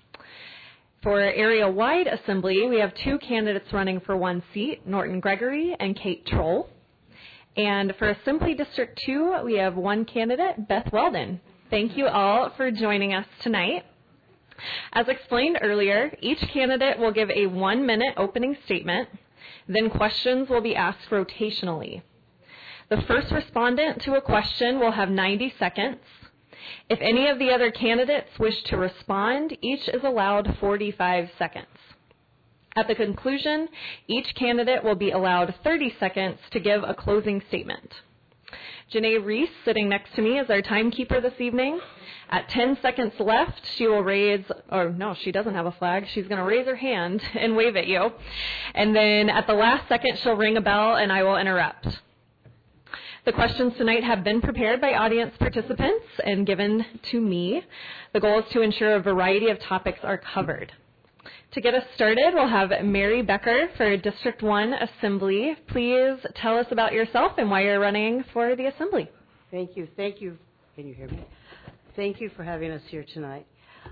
For area-wide Assembly, we have 2 candidates running for 1 seat, Norton Gregory and Kate Troll. And for Assembly District 2, we have 1 candidate, Beth Weldon. Thank you all for joining us tonight. As explained earlier, each candidate will give a 1-minute opening statement. Then questions will be asked rotationally. The first respondent to a question will have 90 seconds. If any of the other candidates wish to respond, each is allowed 45 seconds. At the conclusion, each candidate will be allowed 30 seconds to give a closing statement. Janae Reese, sitting next to me, is our timekeeper this evening. At 10 seconds left, she will raise, or no, she doesn't have a flag. She's going to raise her hand and wave at you. And then at the last second, she'll ring a bell and I will interrupt. The questions tonight have been prepared by audience participants and given to me. The goal is to ensure a variety of topics are covered. To get us started, we'll have Mary Becker for District 1 Assembly. Please tell us about yourself and why you're running for the Assembly. Thank you. Thank you. Can you hear me? Thank you for having us here tonight.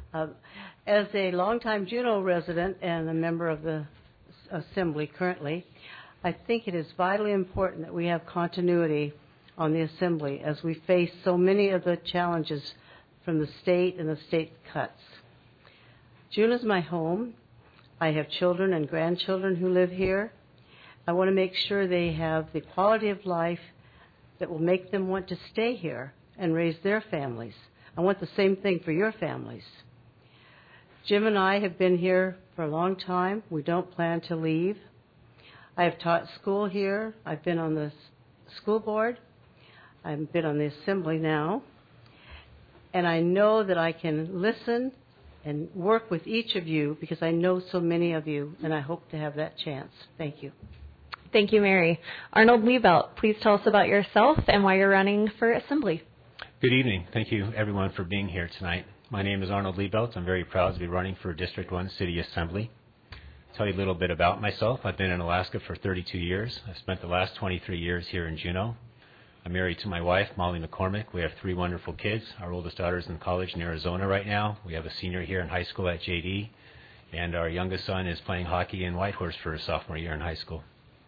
As a longtime Juneau resident and a member of the Assembly currently, I think it is vitally important that we have continuity on the Assembly as we face so many of the challenges from the state and the state cuts. Juneau is my home. I have children and grandchildren who live here. I want to make sure they have the quality of life that will make them want to stay here and raise their families. I want the same thing for your families. Jim and I have been here for a long time. We don't plan to leave. I have taught school here. I've been on the school board. I've been on the Assembly now. And I know that I can listen and work with each of you because I know so many of you, and I hope to have that chance. Thank you. Thank you, Mary. Arnold Liebelt, please tell us about yourself and why you're running for Assembly. Good evening. Thank you, everyone, for being here tonight. My name is Arnold Liebelt. I'm very proud to be running for District 1 City Assembly. Tell you a little bit about myself. I've been in Alaska for 32 years. I've spent the last 23 years here in Juneau. I'm married to my wife, Molly McCormick. We have 3 wonderful kids. Our oldest daughter's in college in Arizona right now. We have a senior here in high school at JD. And our youngest son is playing hockey in Whitehorse for his sophomore year in high school.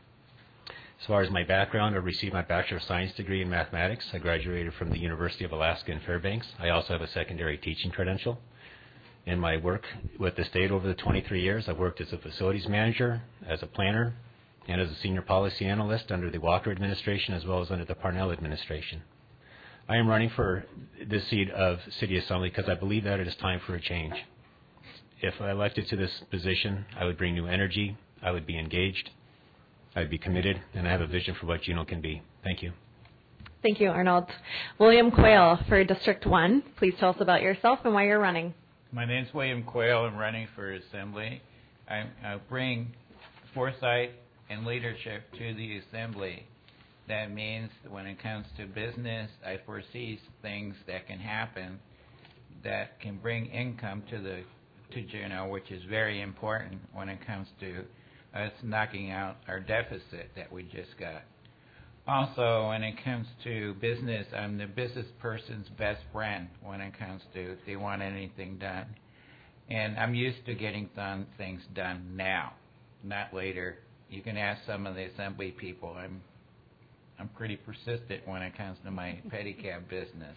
As far as my background, I received my Bachelor of Science degree in mathematics. I graduated from the University of Alaska in Fairbanks. I also have a secondary teaching credential. In my work with the state over the 23 years, I've worked as a facilities manager, as a planner, and as a senior policy analyst under the Walker administration as well as under the Parnell administration. I am running for this seat of City Assembly because I believe that it is time for a change. If I elected to this position, I would bring new energy, I would be engaged, I'd be committed, and I have a vision for what Juneau can be. Thank you. Thank you, Arnold. William Quayle for District 1. Please tell us about yourself and why you're running. My name's William Quayle. I'm running for Assembly. I bring foresight and leadership to the Assembly. That means that when it comes to business, I foresee things that can happen that can bring income to Juneau, which is very important when it comes to us knocking out our deficit that we just got. Also, when it comes to business, I'm the business person's best friend when it comes to if they want anything done. And I'm used to getting things done now, not later. You can ask some of the Assembly people. I'm pretty persistent when it comes to my pedicab business.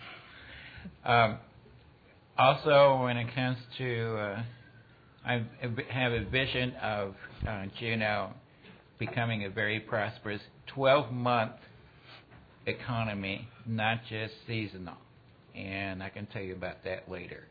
Also, when it comes to I have a vision of Juneau becoming a very prosperous 12-month economy, not just seasonal. and I can tell you about that later.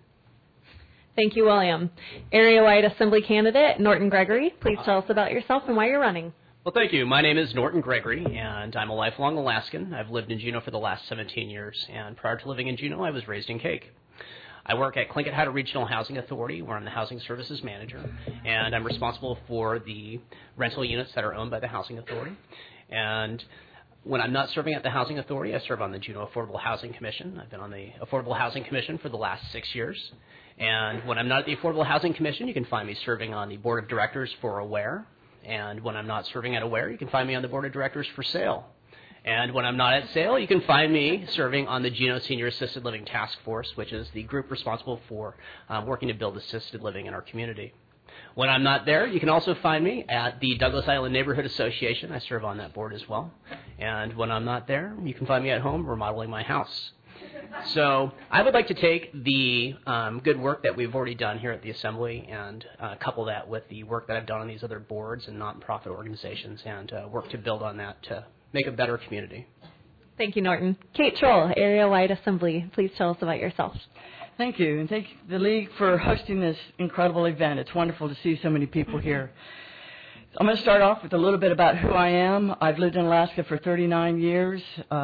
Thank you, William. Area-wide Assembly candidate Norton Gregory, please tell us about yourself and why you're running. Well, thank you. My name is Norton Gregory, and I'm a lifelong Alaskan. I've lived in Juneau for the last 17 years, and prior to living in Juneau, I was raised in Cake. I work at Tlingit Hattah Regional Housing Authority, where I'm the Housing Services Manager, and I'm responsible for the rental units that are owned by the Housing Authority. And when I'm not serving at the Housing Authority, I serve on the Juneau Affordable Housing Commission. I've been on the Affordable Housing Commission for the last 6 years. And when I'm not at the Affordable Housing Commission, you can find me serving on the Board of Directors for AWARE. And when I'm not serving at AWARE, you can find me on the Board of Directors for SAIL. And when I'm not at SAIL, you can find me serving on the Juneau Senior Assisted Living Task Force, which is the group responsible for working to build assisted living in our community. When I'm not there, you can also find me at the Douglas Island Neighborhood Association. I serve on that board as well. And when I'm not there, you can find me at home remodeling my house. So I would like to take the good work that we've already done here at the Assembly and couple that with the work that I've done on these other boards and nonprofit organizations and work to build on that to make a better community. Thank you, Norton. Kate Troll, Area-wide Assembly, please tell us about yourself. Thank you, and thank the League for hosting this incredible event. It's wonderful to see so many people here. I'm going to start off with a little bit about who I am. I've lived in Alaska for 39 years.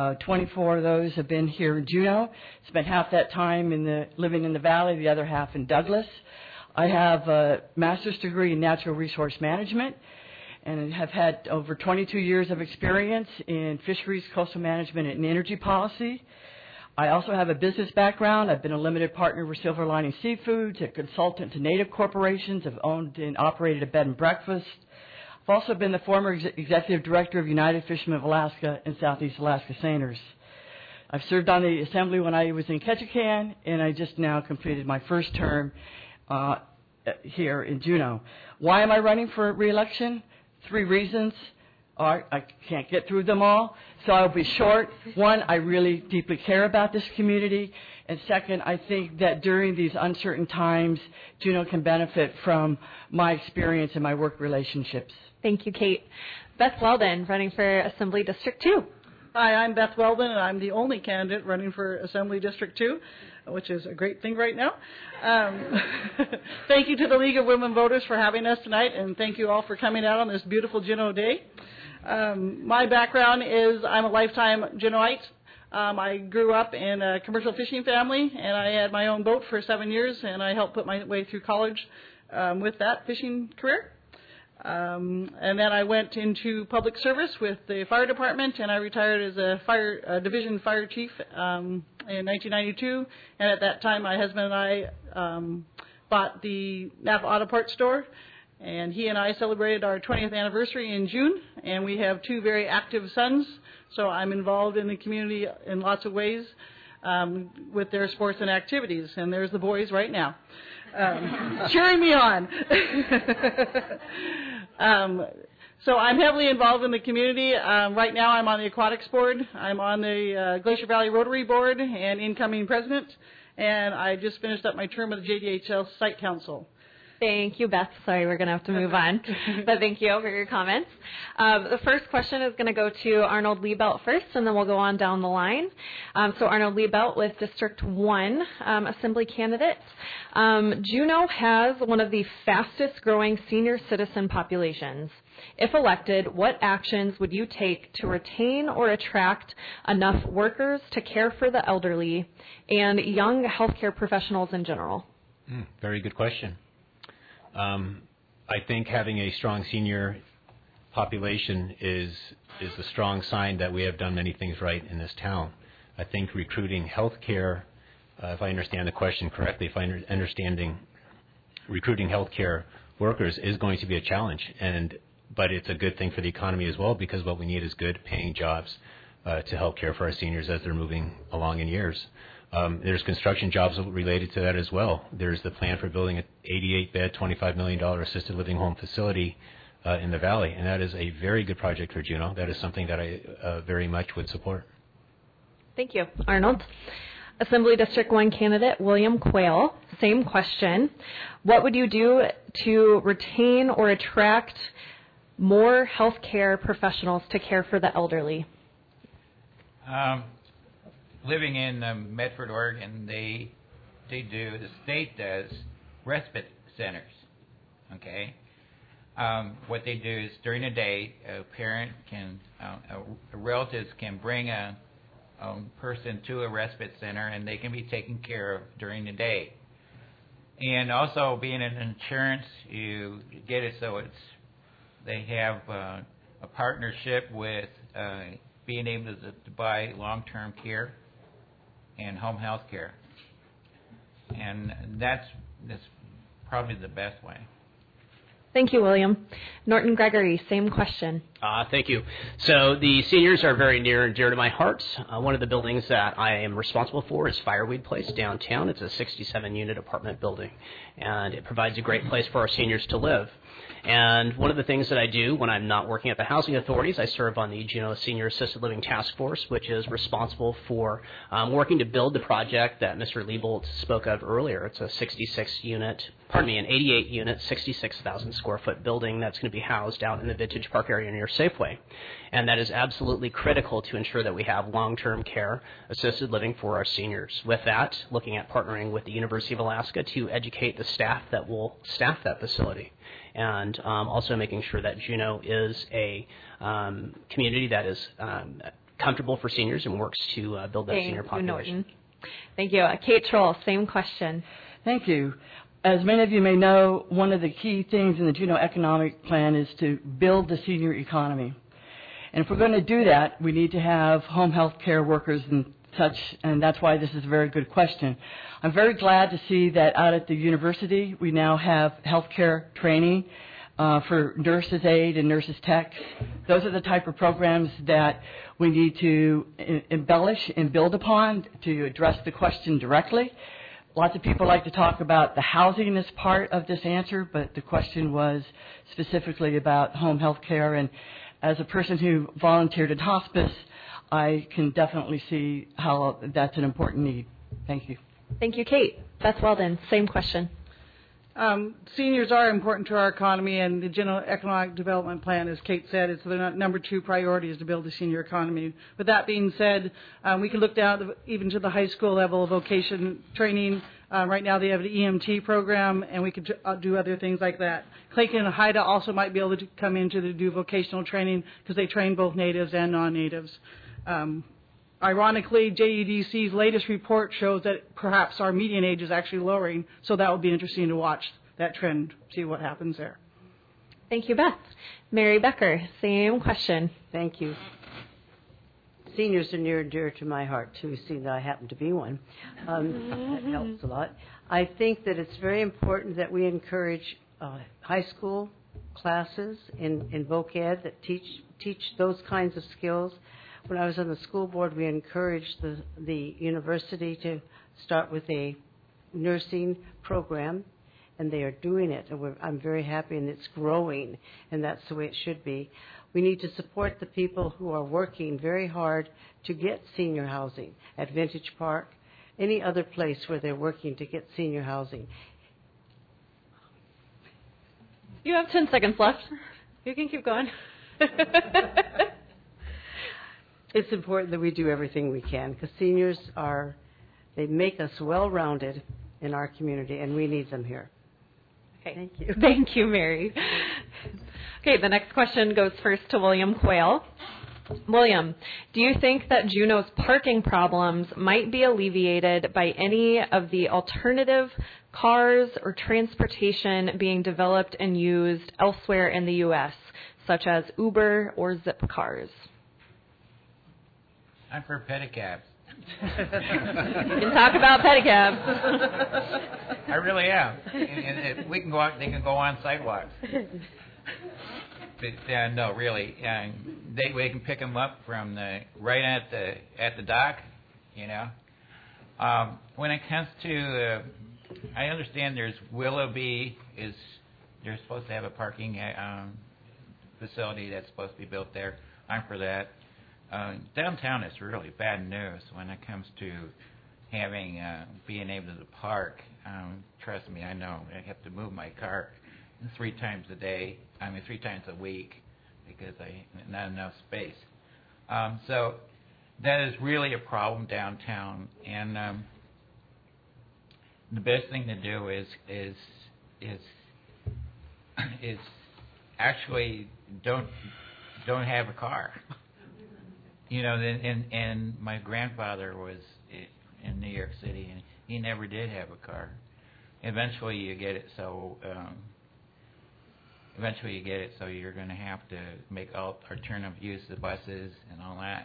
24 of those have been here in Juneau. Spent half that time living in the valley, the other half in Douglas. I have a master's degree in natural resource management and have had over 22 years of experience in fisheries, coastal management, and energy policy. I also have a business background. I've been a limited partner with Silver Lining Seafoods, a consultant to native corporations. I've owned and operated a bed and breakfast. I've also been the former executive director of United Fishermen of Alaska and Southeast Alaska Seiners. I've served on the Assembly when I was in Ketchikan, and I just now completed my first term here in Juneau. Why am I running for re-election? 3 reasons. I can't get through them all, so I'll be short. 1, I really deeply care about this community. And 2nd, I think that during these uncertain times, Juneau can benefit from my experience and my work relationships. Thank you, Kate. Beth Weldon, running for Assembly District 2. Hi, I'm Beth Weldon, and I'm the only candidate running for Assembly District 2, which is a great thing right now. Thank you to the League of Women Voters for having us tonight, and thank you all for coming out on this beautiful Juneau day. My background is I'm a lifetime Juneauite. I grew up in a commercial fishing family, and I had my own boat for 7 years, and I helped put my way through college with that fishing career. And then I went into public service with the fire department, and I retired as a division fire chief in 1992. And at that time, my husband and I bought the Napa Auto Parts store, and he and I celebrated our 20th anniversary in June, and we have 2 very active sons, so I'm involved in the community in lots of ways with their sports and activities, and there's the boys right now cheering me on. So I'm heavily involved in the community. Right now I'm on the Aquatics Board. I'm on the Glacier Valley Rotary Board and incoming president, and I just finished up my term with the JDHL Site Council. Thank you, Beth. Sorry, we're going to have to move on, but thank you for your comments. The first question is going to go to Arnold Liebelt first, and then we'll go on down the line. So Arnold Liebelt with District 1 Assembly candidate. Juneau has one of the fastest growing senior citizen populations. If elected, what actions would you take to retain or attract enough workers to care for the elderly and young healthcare professionals in general? Very good question. I think having a strong senior population is a strong sign that we have done many things right in this town. I think recruiting healthcare, if I understand the question correctly, recruiting healthcare workers is going to be a challenge, but it's a good thing for the economy as well, because what we need is good paying jobs to help care for our seniors as they're moving along in years. There's construction jobs related to that as well. There's the plan for building an 88-bed, $25 million assisted living home facility in the valley, and that is a very good project for Juneau. That is something that I very much would support. Thank you, Arnold. Assembly District 1 candidate William Quayle, same question. What would you do to retain or attract more healthcare professionals to care for the elderly? living in Medford, Oregon, the state does respite centers. Okay, what they do is during the day, relatives can bring a person to a respite center, and they can be taken care of during the day. And also, being in insurance, you get it so they have a partnership with being able to buy long-term care and home health care. And that's probably the best way. Thank you, William. Norton Gregory, same question. Thank you. So the seniors are very near and dear to my heart. One of the buildings that I am responsible for is Fireweed Place downtown. It's a 67-unit apartment building, and it provides a great place for our seniors to live. And one of the things that I do when I'm not working at the housing authorities, I serve on the Juneau Senior Assisted Living Task Force, which is responsible for working to build the project that Mr. Liebold spoke of earlier. It's an 88-unit, 66,000 square foot building that's going to be housed out in the Vintage Park area near Safeway. And that is absolutely critical to ensure that we have long-term care, assisted living for our seniors. With that, looking at partnering with the University of Alaska to educate the staff that will staff that facility. And also making sure that Juneau is a community that is comfortable for seniors and works to build that senior population. Thank you. Kate Troll, same question. Thank you. As many of you may know, one of the key things in the Juneau Economic Plan is to build the senior economy. And if we're going to do that, we need to have home health care workers and such, and that's why this is a very good question. I'm very glad to see that out at the university we now have healthcare training for nurses aide and nurses tech. Those are the type of programs that we need to embellish and build upon to address the question directly. Lots of people like to talk about the housing as part of this answer, but the question was specifically about home health care. And as a person who volunteered in hospice, I can definitely see how that's an important need. Thank you. Thank you, Kate. Beth Weldon, same question. Seniors are important to our economy, and the General Economic Development Plan, as Kate said, is the number 2 priority is to build a senior economy. With that being said, we can look down even to the high school level of vocation training. Right now they have an EMT program, and we could do other things like that. Clayton and Haida also might be able to come in to do vocational training because they train both natives and non-natives. Ironically, JEDC's latest report shows that perhaps our median age is actually lowering, so that would be interesting to watch that trend, see what happens there. Thank you, Beth. Mary Becker, same question. Thank you. Seniors are near and dear to my heart, too, seeing that I happen to be one. That helps a lot. I think that it's very important that we encourage high school classes in voc ed that teach those kinds of skills. When I was on the school board, we encouraged the university to start with a nursing program, and they are doing it. And I'm very happy, and it's growing, and that's the way it should be. We need to support the people who are working very hard to get senior housing at Vintage Park, any other place where they're working to get senior housing. You have 10 seconds left. You can keep going. It's important that we do everything we can because seniors they make us well-rounded in our community, and we need them here. Okay. Thank you. Thank you, Mary. Okay, the next question goes first to William Quayle. William, do you think that Juneau's parking problems might be alleviated by any of the alternative cars or transportation being developed and used elsewhere in the U.S., such as Uber or Zipcars? I'm for pedicabs. You can talk about pedicabs. I really am. And we can go out. They can go on sidewalks. But no, really, they can pick them up from right at the dock. You know, when it comes to, I understand there's Willoughby they're supposed to have a parking facility that's supposed to be built there. I'm for that. Downtown is really bad news when it comes to having being able to park. Trust me, I know. I have to move my car 3 times a week because I not enough space. So that is really a problem downtown, and the best thing to do is actually don't have a car. You know, and my grandfather was in New York City, and he never did have a car. Eventually, you get it so. You're going to have to make alternative use of buses and all that.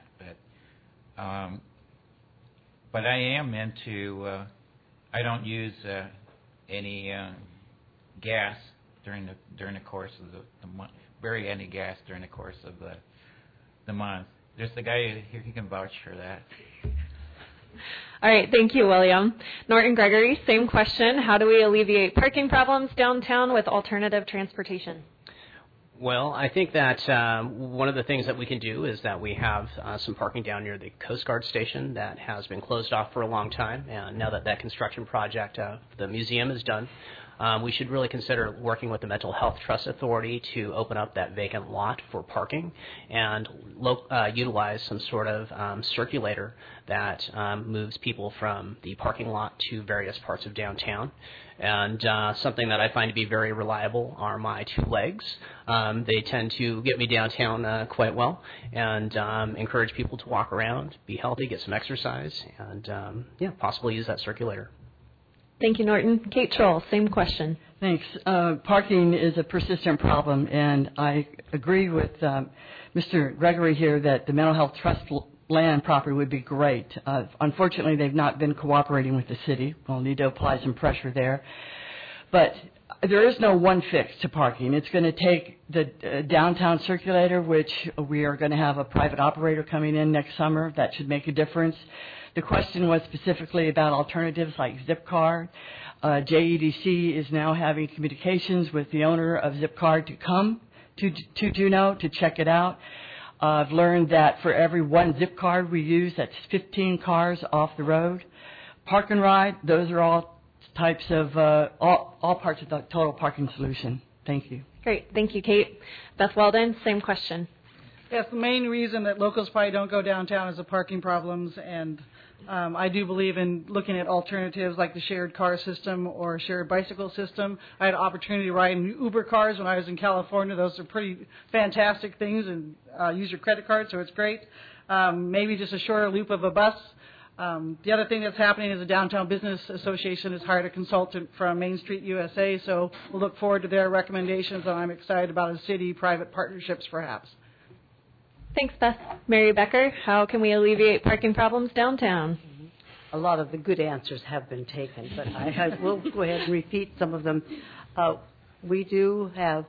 But I am into. I don't use any gas during the course of the month. Very any gas during the course of the month. There's the guy here. He can vouch for that. All right, thank you, William. Norton Gregory, same question. How do we alleviate parking problems downtown with alternative transportation? Well, I think that one of the things that we can do is that we have some parking down near the Coast Guard station that has been closed off for a long time. And now that construction project, the museum is done, we should really consider working with the Mental Health Trust Authority to open up that vacant lot for parking and utilize some sort of circulator that moves people from the parking lot to various parts of downtown. And something that I find to be very reliable are my two legs. They tend to get me downtown quite well and encourage people to walk around, be healthy, get some exercise, and possibly use that circulator. Thank you, Norton. Kate Troll, same question. Thanks. Parking is a persistent problem, and I agree with Mr. Gregory here that the Mental Health Trust land property would be great. Unfortunately, they've not been cooperating with the city. We'll need to apply some pressure there. But there is no one fix to parking. It's going to take the downtown circulator, which we are going to have a private operator coming in next summer. That should make a difference. The question was specifically about alternatives like Zipcar. JEDC is now having communications with the owner of Zipcar to come to Juneau to check it out. I've learned that for every one Zipcar we use, that's 15 cars off the road. Park and ride, those are all types of, all parts of the total parking solution. Thank you. Great. Thank you, Kate. Beth Weldon, same question. Yes, the main reason that locals probably don't go downtown is the parking problems, and I do believe in looking at alternatives like the shared car system or shared bicycle system. I had an opportunity to ride in Uber cars when I was in California. Those are pretty fantastic things, and use your credit card, so it's great. Maybe just a shorter loop of a bus. The other thing that's happening is the Downtown Business Association has hired a consultant from Main Street USA, so we'll look forward to their recommendations, and I'm excited about a city-private partnerships perhaps. Thanks, Beth. Mary Becker, how can we alleviate parking problems downtown? A lot of the good answers have been taken, but I will go ahead and repeat some of them. We do have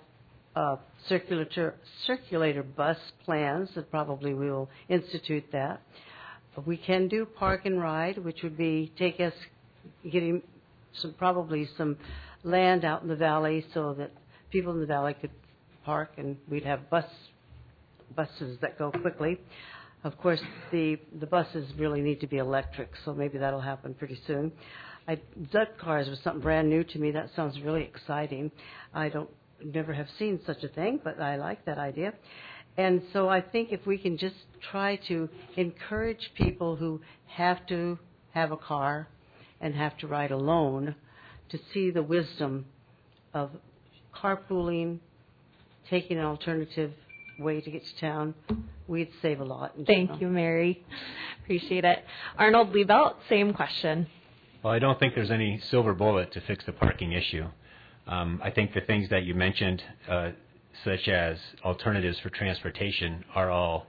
circulator bus plans that probably we will institute that. We can do park and ride, which would be take us getting probably some land out in the valley so that people in the valley could park, and we'd have buses that go quickly. Of course, the buses really need to be electric, so maybe that'll happen pretty soon. Zipcars was something brand new to me. That sounds really exciting. Never have seen such a thing, but I like that idea. And so I think if we can just try to encourage people who have to have a car and have to ride alone to see the wisdom of carpooling, taking an alternative way to get to town, we'd save a lot. Thank you, Mary. Appreciate it. Arnold Liebelt, same question. Well, I don't think there's any silver bullet to fix the parking issue. I think the things that you mentioned, such as alternatives for transportation, are all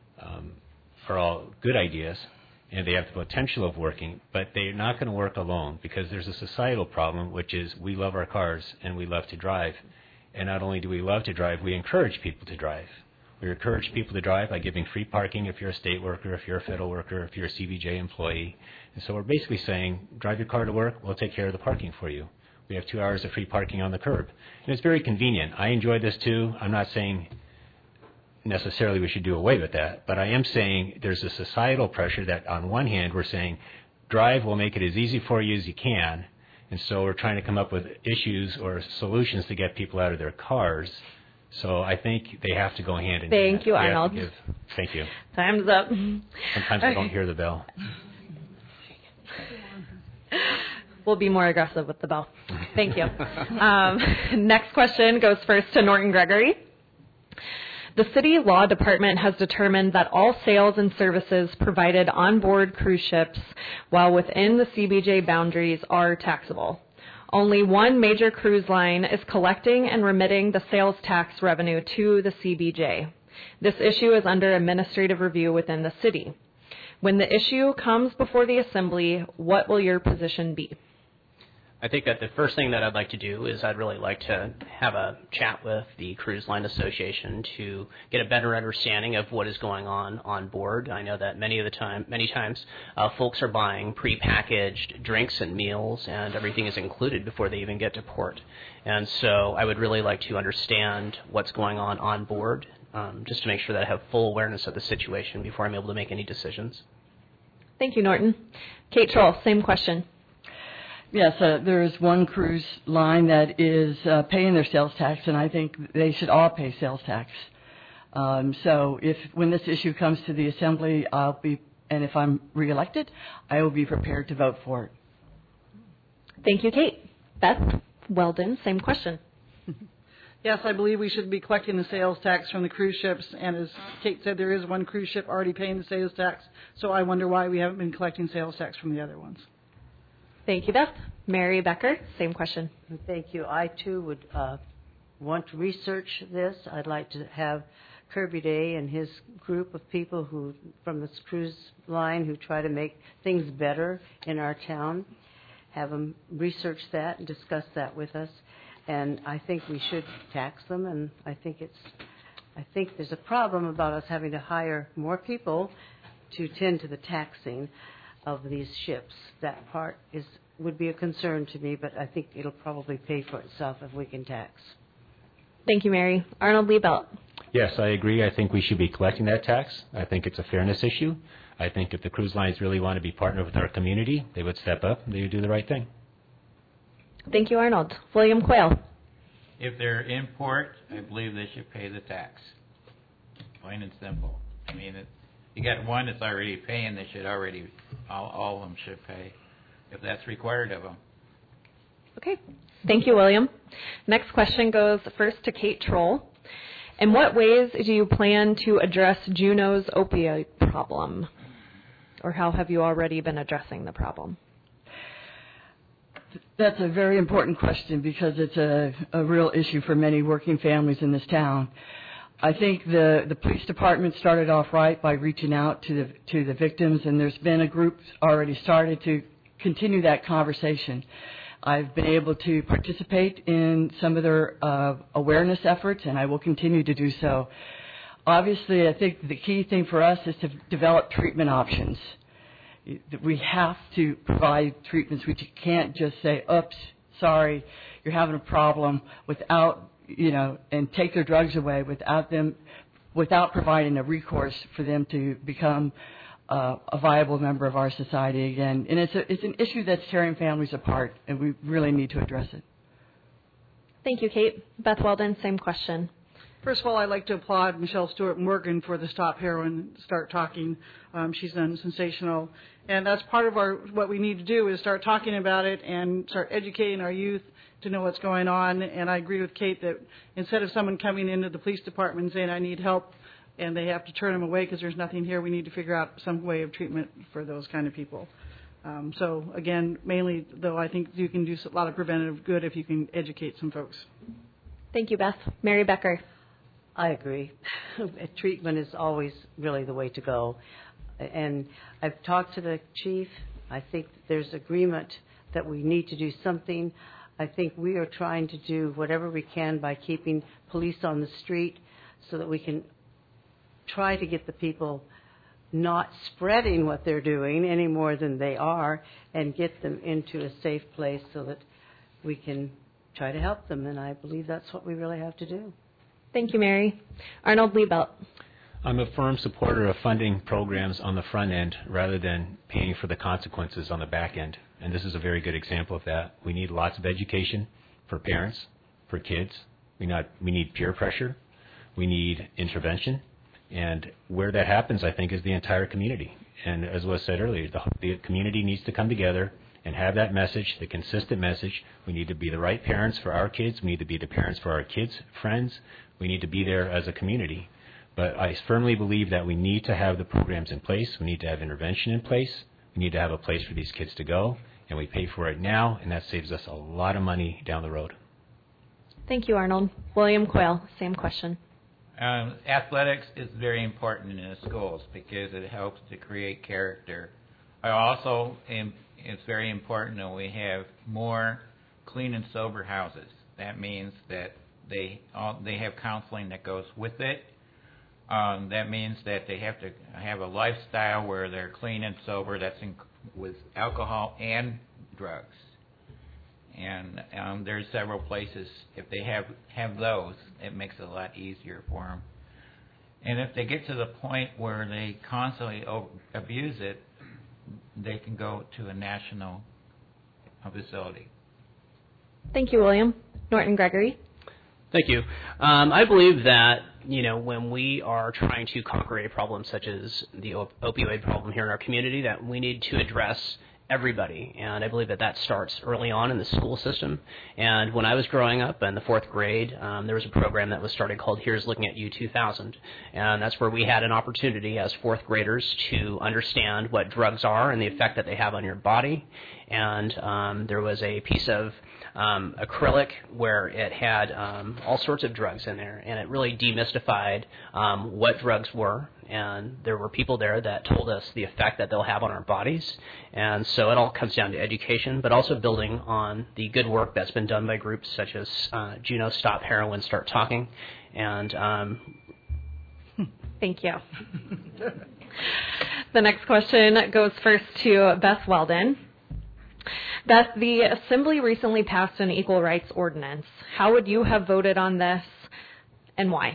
good ideas, and they have the potential of working, but they're not going to work alone because there's a societal problem, which is we love our cars and we love to drive. And not only do we love to drive, we encourage people to drive. We encourage people to drive by giving free parking if you're a state worker, if you're a federal worker, if you're a CBJ employee. And so we're basically saying, drive your car to work, we'll take care of the parking for you. We have 2 hours of free parking on the curb. And it's very convenient. I enjoy this too. I'm not saying necessarily we should do away with that, but I am saying there's a societal pressure that on one hand we're saying, drive, will make it as easy for you as you can. And so we're trying to come up with issues or solutions to get people out of their cars So I think they have to go hand in hand. Thank you, Arnold. Thank you. Time's up. Sometimes I don't hear the bell. We'll be more aggressive with the bell. Thank you. Next question goes first to Norton Gregory. The city law department has determined that all sales and services provided on board cruise ships while within the CBJ boundaries are taxable. Only one major cruise line is collecting and remitting the sales tax revenue to the CBJ. This issue is under administrative review within the city. When the issue comes before the assembly, what will your position be? I think that the first thing that I'd like to do is I'd really like to have a chat with the Cruise Line Association to get a better understanding of what is going on board. I know that many times folks are buying prepackaged drinks and meals, and everything is included before they even get to port. And so I would really like to understand what's going on board, just to make sure that I have full awareness of the situation before I'm able to make any decisions. Thank you, Norton. Kate Troll, same question. Yes, there is one cruise line that is paying their sales tax, and I think they should all pay sales tax. So when this issue comes to the assembly, and if I'm reelected, I will be prepared to vote for it. Thank you, Kate. Beth Weldon, same question. Yes, I believe we should be collecting the sales tax from the cruise ships, and as Kate said, there is one cruise ship already paying the sales tax, so I wonder why we haven't been collecting sales tax from the other ones. Thank you, Beth. Mary Becker, same question. Thank you. I, too, would want to research this. I'd like to have Kirby Day and his group of people from this cruise line who try to make things better in our town, have them research that and discuss that with us. And I think we should tax them, and I think there's a problem about us having to hire more people to tend to the taxing of these ships. That part would be a concern to me, but I think it'll probably pay for itself if we can tax. Thank you, Mary. Arnold Liebelt. Yes, I agree. I think we should be collecting that tax. I think it's a fairness issue. I think if the cruise lines really want to be partnered with our community, they would step up and they would do the right thing. Thank you, Arnold. William Quayle. If they're in port, I believe they should pay the tax. Plain and simple. I mean, you got one that's already paying, they should already, all of them should pay, if that's required of them. Okay. Thank you, William. Next question goes first to Kate Troll. In what ways do you plan to address Juneau's opioid problem? Or how have you already been addressing the problem? That's a very important question because it's a real issue for many working families in this town. I think the police department started off right by reaching out to the victims, and there's been a group already started to continue that conversation. I've been able to participate in some of their awareness efforts, and I will continue to do so. Obviously, I think the key thing for us is to develop treatment options. We have to provide treatments. We can't just say, oops, sorry, you're having a problem, and take their drugs away without providing a recourse for them to become a viable member of our society again. And it's an issue that's tearing families apart, and we really need to address it. Thank you, Kate. Beth Weldon, same question. First of all, I'd like to applaud Michelle Stewart Morgan for the Stop Heroin, Start Talking. She's done sensational. And that's part of what we need to do is start talking about it and start educating our youth to know what's going on. And I agree with Kate that instead of someone coming into the police department and saying, I need help, and they have to turn them away because there's nothing here, we need to figure out some way of treatment for those kind of people. So, again, mainly, though, I think you can do a lot of preventative good if you can educate some folks. Thank you, Beth. Mary Becker. I agree. Treatment is always really the way to go. And I've talked to the chief. I think there's agreement that we need to do something. I think we are trying to do whatever we can by keeping police on the street so that we can try to get the people not spreading what they're doing any more than they are and get them into a safe place so that we can try to help them. And I believe that's what we really have to do. Thank you, Mary. Arnold Liebelt. I'm a firm supporter of funding programs on the front end rather than paying for the consequences on the back end. And this is a very good example of that. We need lots of education for parents, for kids, We need peer pressure. We need intervention. And where that happens, I think, is the entire community. And as was said earlier, the community needs to come together and have that message, the consistent message. We need to be the right parents for our kids. We need to be the parents for our kids' friends. We need to be there as a community. But I firmly believe that we need to have the programs in place. We need to have intervention in place. We need to have a place for these kids to go. And we pay for it now, and that saves us a lot of money down the road. Thank you, Arnold. William Quayle, same question. Athletics is very important in the schools because it helps to create character. It's very important that we have more clean and sober houses. That means that they have counseling that goes with it. That means that they have to have a lifestyle where they're clean and sober. That's with alcohol and drugs. And there's several places, if they have those, it makes it a lot easier for them. And if they get to the point where they constantly abuse it, they can go to a national facility. Thank you, William. Norton Gregory. Thank you. I believe that, when we are trying to conquer a problem such as the opioid problem here in our community, that we need to address everybody. And I believe that starts early on in the school system. And when I was growing up in the 4th grade, there was a program that was started called Here's Looking at You 2000. And that's where we had an opportunity as 4th graders to understand what drugs are and the effect that they have on your body. And there was a piece of acrylic where it had all sorts of drugs in there, and it really demystified what drugs were. And there were people there that told us the effect that they'll have on our bodies. And so it all comes down to education, but also building on the good work that's been done by groups such as Juneau Stop Heroin, Start Talking. And thank you. The next question goes first to Beth Weldon. Beth, the Assembly recently passed an equal rights ordinance. How would you have voted on this, and why?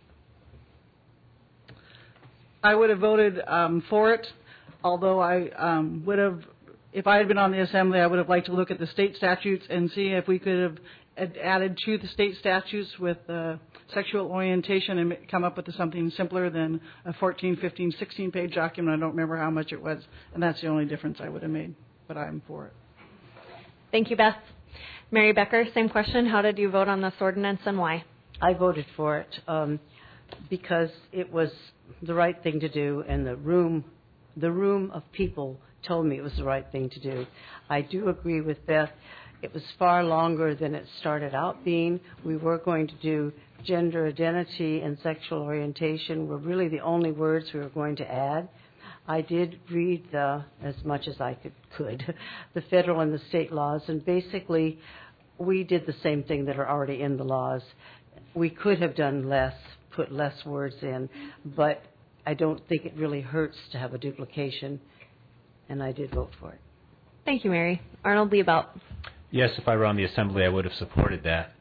I would have voted for it, although I would have, if I had been on the Assembly, I would have liked to look at the state statutes and see if we could have added to the state statutes with sexual orientation and come up with something simpler than a 14, 15, 16-page document. I don't remember how much it was, and that's the only difference I would have made, but I'm for it. Thank you, Beth. Mary Becker, same question. How did you vote on this ordinance and why? I voted for it because it was the right thing to do, and the room of people told me it was the right thing to do. I do agree with Beth. It was far longer than it started out being. We were going to do gender identity and sexual orientation were really the only words we were going to add. I did read as much as I could, the federal and the state laws, and basically we did the same thing that are already in the laws. We could have done less, put less words in, but I don't think it really hurts to have a duplication, and I did vote for it. Thank you, Mary. Arnold Liebelt. Yes, if I were on the Assembly, I would have supported that.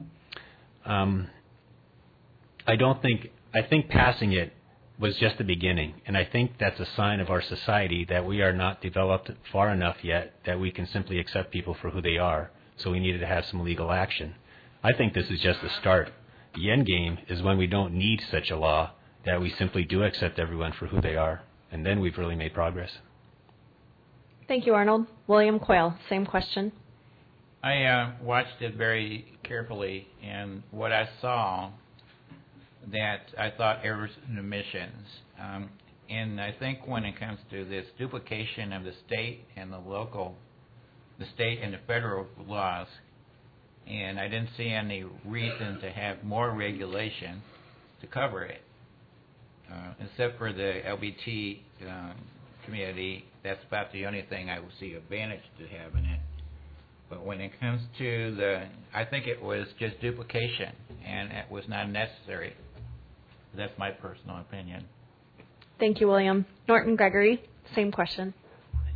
I think passing it was just the beginning, and I think that's a sign of our society that we are not developed far enough yet that we can simply accept people for who they are, so we needed to have some legal action. I think this is just the start. The end game is when we don't need such a law, that we simply do accept everyone for who they are, and then we've really made progress. Thank you, Arnold. William Quayle, same question. I watched it very carefully, and what I saw that I thought errors and omissions. And I think when it comes to this duplication of the state and the state and the federal laws, and I didn't see any reason to have more regulation to cover it. Except for the LBT community, that's about the only thing I would see advantage to having it. But when it comes to I think it was just duplication, and it was not necessary. That's my personal opinion. Thank you, William. Norton Gregory, same question.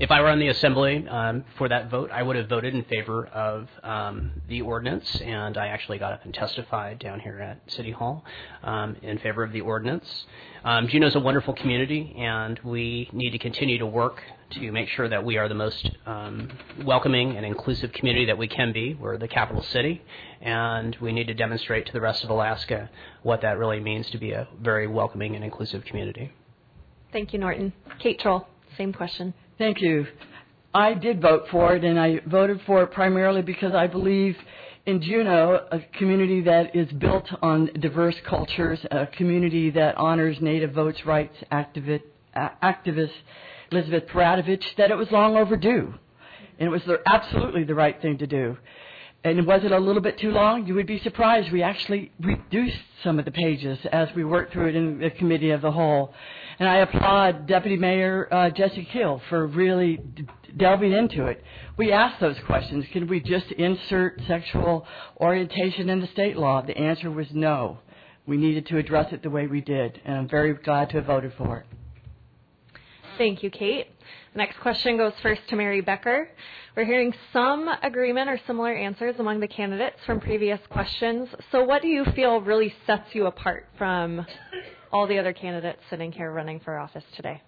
If I were on the Assembly for that vote, I would have voted in favor of the ordinance, and I actually got up and testified down here at City Hall in favor of the ordinance. Juneau's a wonderful community, and we need to continue to work to make sure that we are the most welcoming and inclusive community that we can be. We're the capital city, and we need to demonstrate to the rest of Alaska what that really means to be a very welcoming and inclusive community. Thank you, Norton. Kate Troll, same question. Thank you. I did vote for it, and I voted for it primarily because I believe in Juneau, a community that is built on diverse cultures, a community that honors Native votes rights activist Elizabeth Paradovich, that it was long overdue. And it was absolutely the right thing to do. And was it a little bit too long? You would be surprised. We actually reduced some of the pages as we worked through it in the committee of the whole. And I applaud Deputy Mayor Jesse Kill for really delving into it. We asked those questions. Can we just insert sexual orientation in the state law? The answer was no. We needed to address it the way we did. And I'm very glad to have voted for it. Thank you, Kate. Next question goes first to Mary Becker. We're hearing some agreement or similar answers among the candidates from previous questions. So what do you feel really sets you apart from all the other candidates sitting here running for office today?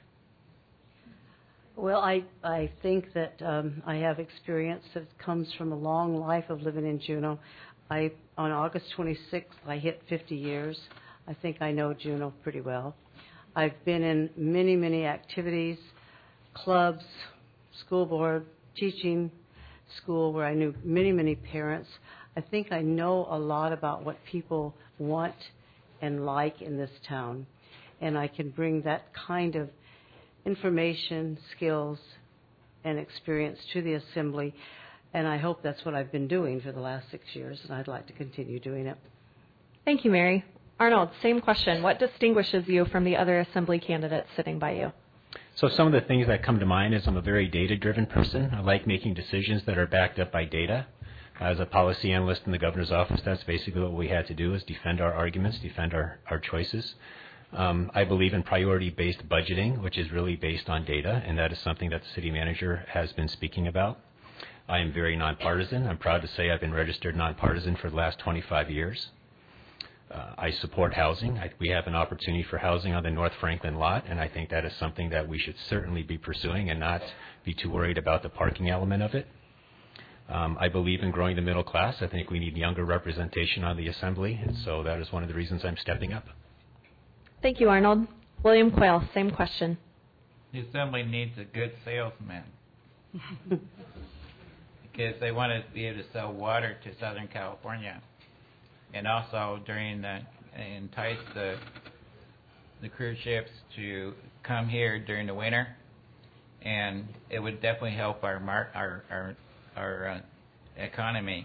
Well, I think that I have experience that comes from a long life of living in Juneau. On August 26th, I hit 50 years. I think I know Juneau pretty well. I've been in many, many activities, clubs, school board, teaching school where I knew many, many parents. I think I know a lot about what people want and like in this town. And I can bring that kind of information, skills, and experience to the Assembly. And I hope that's what I've been doing for the last 6 years, and I'd like to continue doing it. Thank you, Mary. Arnold, same question. What distinguishes you from the other Assembly candidates sitting by you? So some of the things that come to mind is I'm a very data-driven person. I like making decisions that are backed up by data. As a policy analyst in the governor's office, that's basically what we had to do, is defend our arguments, defend our choices. I believe in priority-based budgeting, which is really based on data, and that is something that the city manager has been speaking about. I am very nonpartisan. I'm proud to say I've been registered nonpartisan for the last 25 years. I support housing. We have an opportunity for housing on the North Franklin lot, and I think that is something that we should certainly be pursuing and not be too worried about the parking element of it. I believe in growing the middle class. I think we need younger representation on the Assembly, and so that is one of the reasons I'm stepping up. Thank you, Arnold. William Quayle, same question. The Assembly needs a good salesman because they want to be able to sell water to Southern California. And also entice the cruise ships to come here during the winter, and it would definitely help our economy.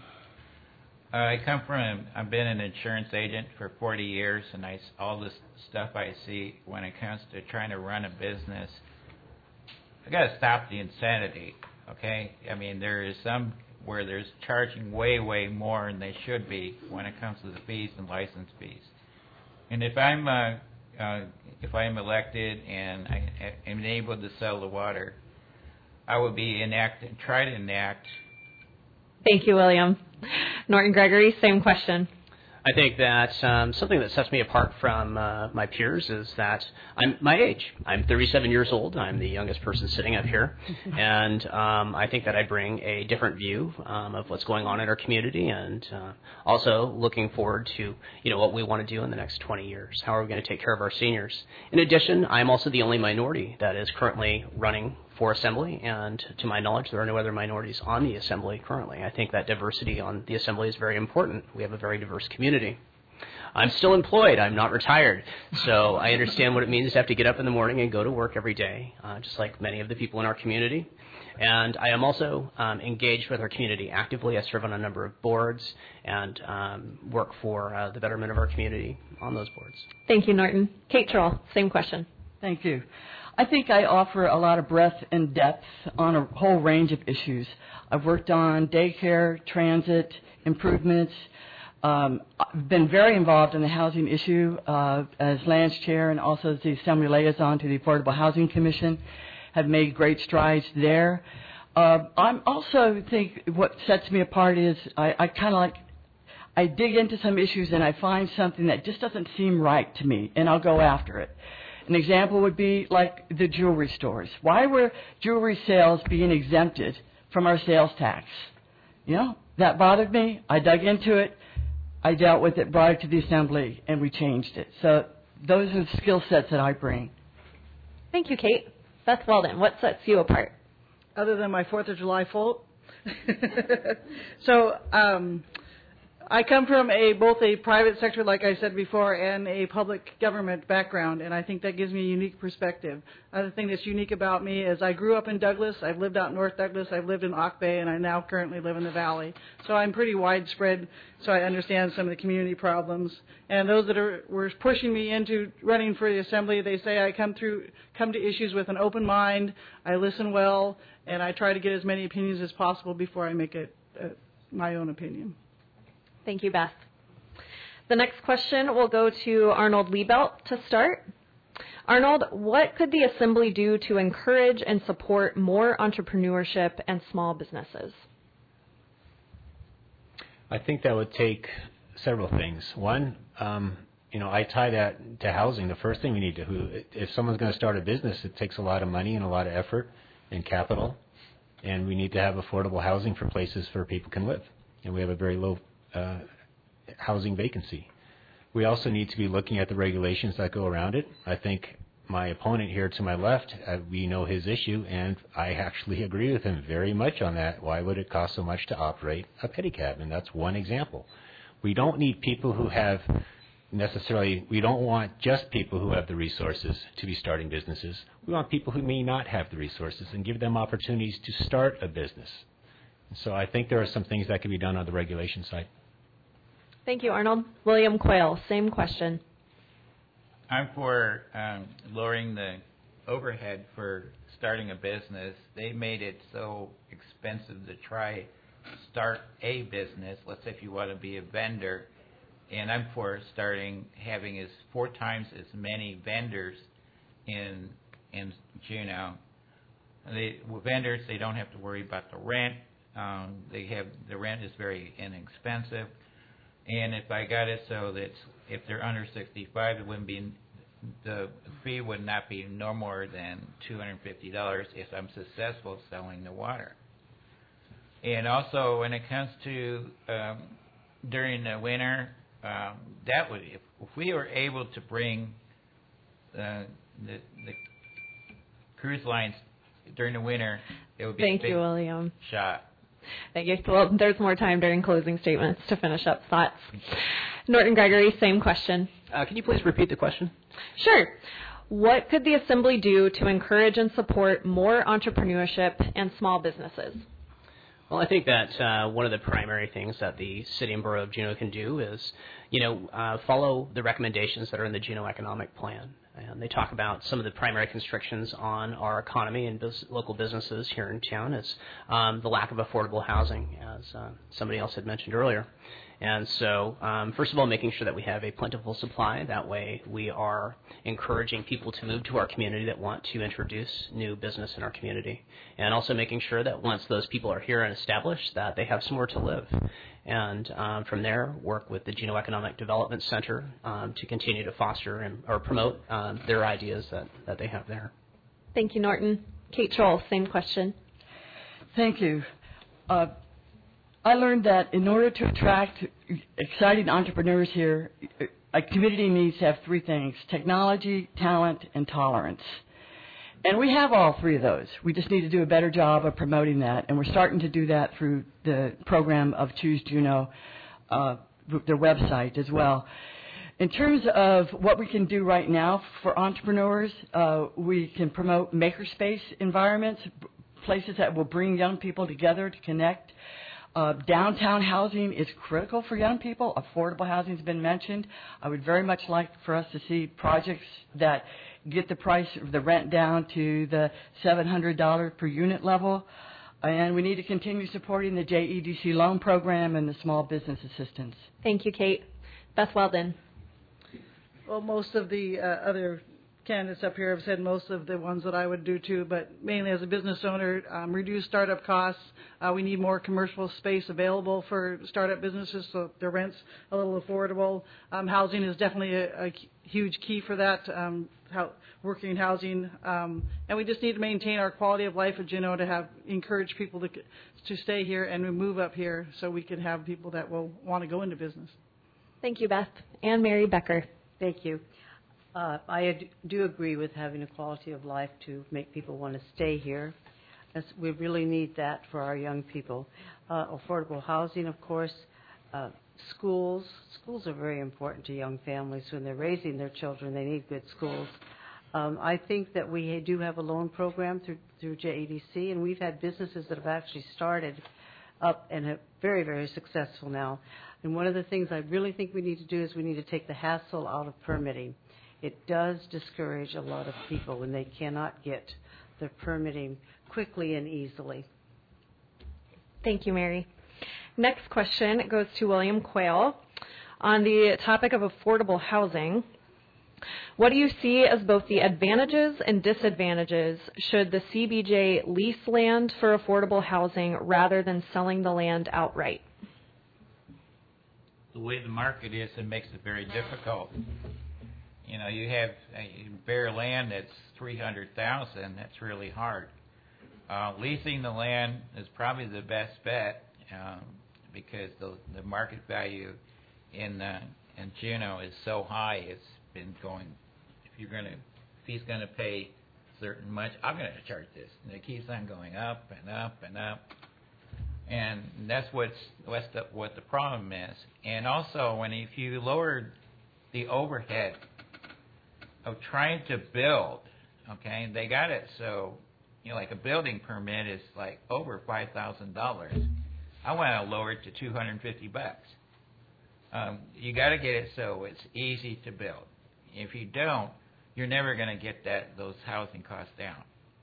I've been an insurance agent for 40 years, and all this stuff I see when it comes to trying to run a business, I got to stop the insanity. Okay, I mean there is some where there's charging way, way more than they should be when it comes to the fees and license fees. And if I'm elected and I am able to sell the water, I would try to enact. Thank you, William. Norton Gregory, same question. I think that something that sets me apart from my peers is that I'm my age. I'm 37 years old. I'm the youngest person sitting up here. And I think that I bring a different view of what's going on in our community, and also looking forward to what we want to do in the next 20 years. How are we going to take care of our seniors? In addition, I'm also the only minority that is currently running for Assembly, and to my knowledge, there are no other minorities on the Assembly currently. I think that diversity on the Assembly is very important. We have a very diverse community. I'm still employed. I'm not retired. So I understand what it means to have to get up in the morning and go to work every day, just like many of the people in our community. And I am also engaged with our community actively. I serve on a number of boards and work for the betterment of our community on those boards. Thank you, Norton. Kate Troll, same question. Thank you. I think I offer a lot of breadth and depth on a whole range of issues. I've worked on daycare, transit, improvements. I've been very involved in the housing issue as Lands Chair and also as the Assembly liaison to the Affordable Housing Commission. have made great strides there. I'm also think what sets me apart is I kind of like, I dig into some issues and I find something that just doesn't seem right to me, and I'll go after it. An example would be like the jewelry stores. Why were jewelry sales being exempted from our sales tax? You know, that bothered me. I dug into it. I dealt with it, brought it to the assembly, and we changed it. So those are the skill sets that I bring. Thank you, Kate. Beth Weldon, what sets you apart? Other than my 4th of July fault. So I come from both a private sector, like I said before, and a public government background, and I think that gives me a unique perspective. Another thing that's unique about me is I grew up in Douglas. I've lived out in North Douglas. I've lived in Auk Bay, and I now currently live in the Valley. So I'm pretty widespread, so I understand some of the community problems. And those that were pushing me into running for the Assembly, they say I come to issues with an open mind, I listen well, and I try to get as many opinions as possible before I make my own opinion. Thank you, Beth. The next question will go to Arnold Liebelt to start. Arnold, what could the Assembly do to encourage and support more entrepreneurship and small businesses? I think that would take several things. One, I tie that to housing. The first thing we need to, if someone's going to start a business, it takes a lot of money and a lot of effort and capital, and we need to have affordable housing for places where people can live. And we have a very low housing vacancy. We also need to be looking at the regulations that go around it. I think my opponent here to my left, we know his issue, and I actually agree with him very much on that. Why would it cost so much to operate a pedicab? And that's one example. We don't need people who have we don't want just people who have the resources to be starting businesses. We want people who may not have the resources and give them opportunities to start a business. So I think there are some things that can be done on the regulation side. Thank you, Arnold. William Quayle, same question. I'm for lowering the overhead for starting a business. They made it so expensive to try start a business. Let's say if you want to be a vendor, and I'm for having 4 times as many vendors in Juneau. Vendors, they don't have to worry about the rent. The rent is very inexpensive. And if I got it so that if they're under 65, the fee would not be no more than $250 if I'm successful selling the water. And also, when it comes to during the winter, if we were able to bring the cruise lines during the winter, it would be Thank a big you, William. shot. Thank you. Well, there's more time during closing statements to finish up thoughts. Norton Gregory, same question. Can you please repeat the question? Sure. What could the Assembly do to encourage and support more entrepreneurship and small businesses? Well, I think that one of the primary things that the City and Borough of Juneau can do is, follow the recommendations that are in the Juneau Economic Plan. And they talk about some of the primary constrictions on our economy and local businesses here in town is the lack of affordable housing, as somebody else had mentioned earlier. And so, first of all, making sure that we have a plentiful supply. That way we are encouraging people to move to our community that want to introduce new business in our community. And also making sure that once those people are here and established, that they have somewhere to live. And from there, work with the Juneau Economic Development Center to continue to foster or promote their ideas that they have there. Thank you, Norton. Kate Troll, same question. Thank you. I learned that in order to attract exciting entrepreneurs here, a community needs to have 3 things: technology, talent, and tolerance. And we have all 3 of those. We just need to do a better job of promoting that, and we're starting to do that through the program of Choose Juneau, their website as well. In terms of what we can do right now for entrepreneurs, we can promote makerspace environments, places that will bring young people together to connect. Downtown housing is critical for young people. Affordable housing has been mentioned. I would very much like for us to see projects that get the price of the rent down to the $700 per unit level. And we need to continue supporting the JEDC loan program and the small business assistance. Thank you, Kate. Beth Weldon. Well, most of the other candidates up here have said most of the ones that I would do too, but mainly as a business owner, reduce startup costs. We need more commercial space available for startup businesses so their rent's a little affordable. Housing is definitely a huge key for that, working housing. And we just need to maintain our quality of life at Juneau to encourage people to stay here and move up here so we can have people that will want to go into business. Thank you, Beth. Anne Mary Becker. Thank you. I do agree with having a quality of life to make people want to stay here. We really need that for our young people. Affordable housing, of course. Schools. Schools are very important to young families. When they're raising their children, they need good schools. I think that we do have a loan program through JEDC, and we've had businesses that have actually started up and are very, very successful now. And one of the things I really think we need to do is we need to take the hassle out of permitting. It does discourage a lot of people when they cannot get their permitting quickly and easily. Thank you, Mary. Next question goes to William Quayle on the topic of affordable housing. What do you see as both the advantages and disadvantages should the CBJ lease land for affordable housing rather than selling the land outright? The way the market is, it makes it very difficult. You know, you have bare land that's $300,000. That's really hard. Leasing the land is probably the best bet because the market value in Juneau is so high. It's been going. If he's going to pay certain much, I'm going to charge this. And it keeps on going up and up and up. And that's what the problem is. And also, if you lower the overhead of trying to build, okay, they got it so, like a building permit is like over $5,000. I want to lower it to $250. You got to get it so it's easy to build. If you don't, you're never going to get those housing costs down.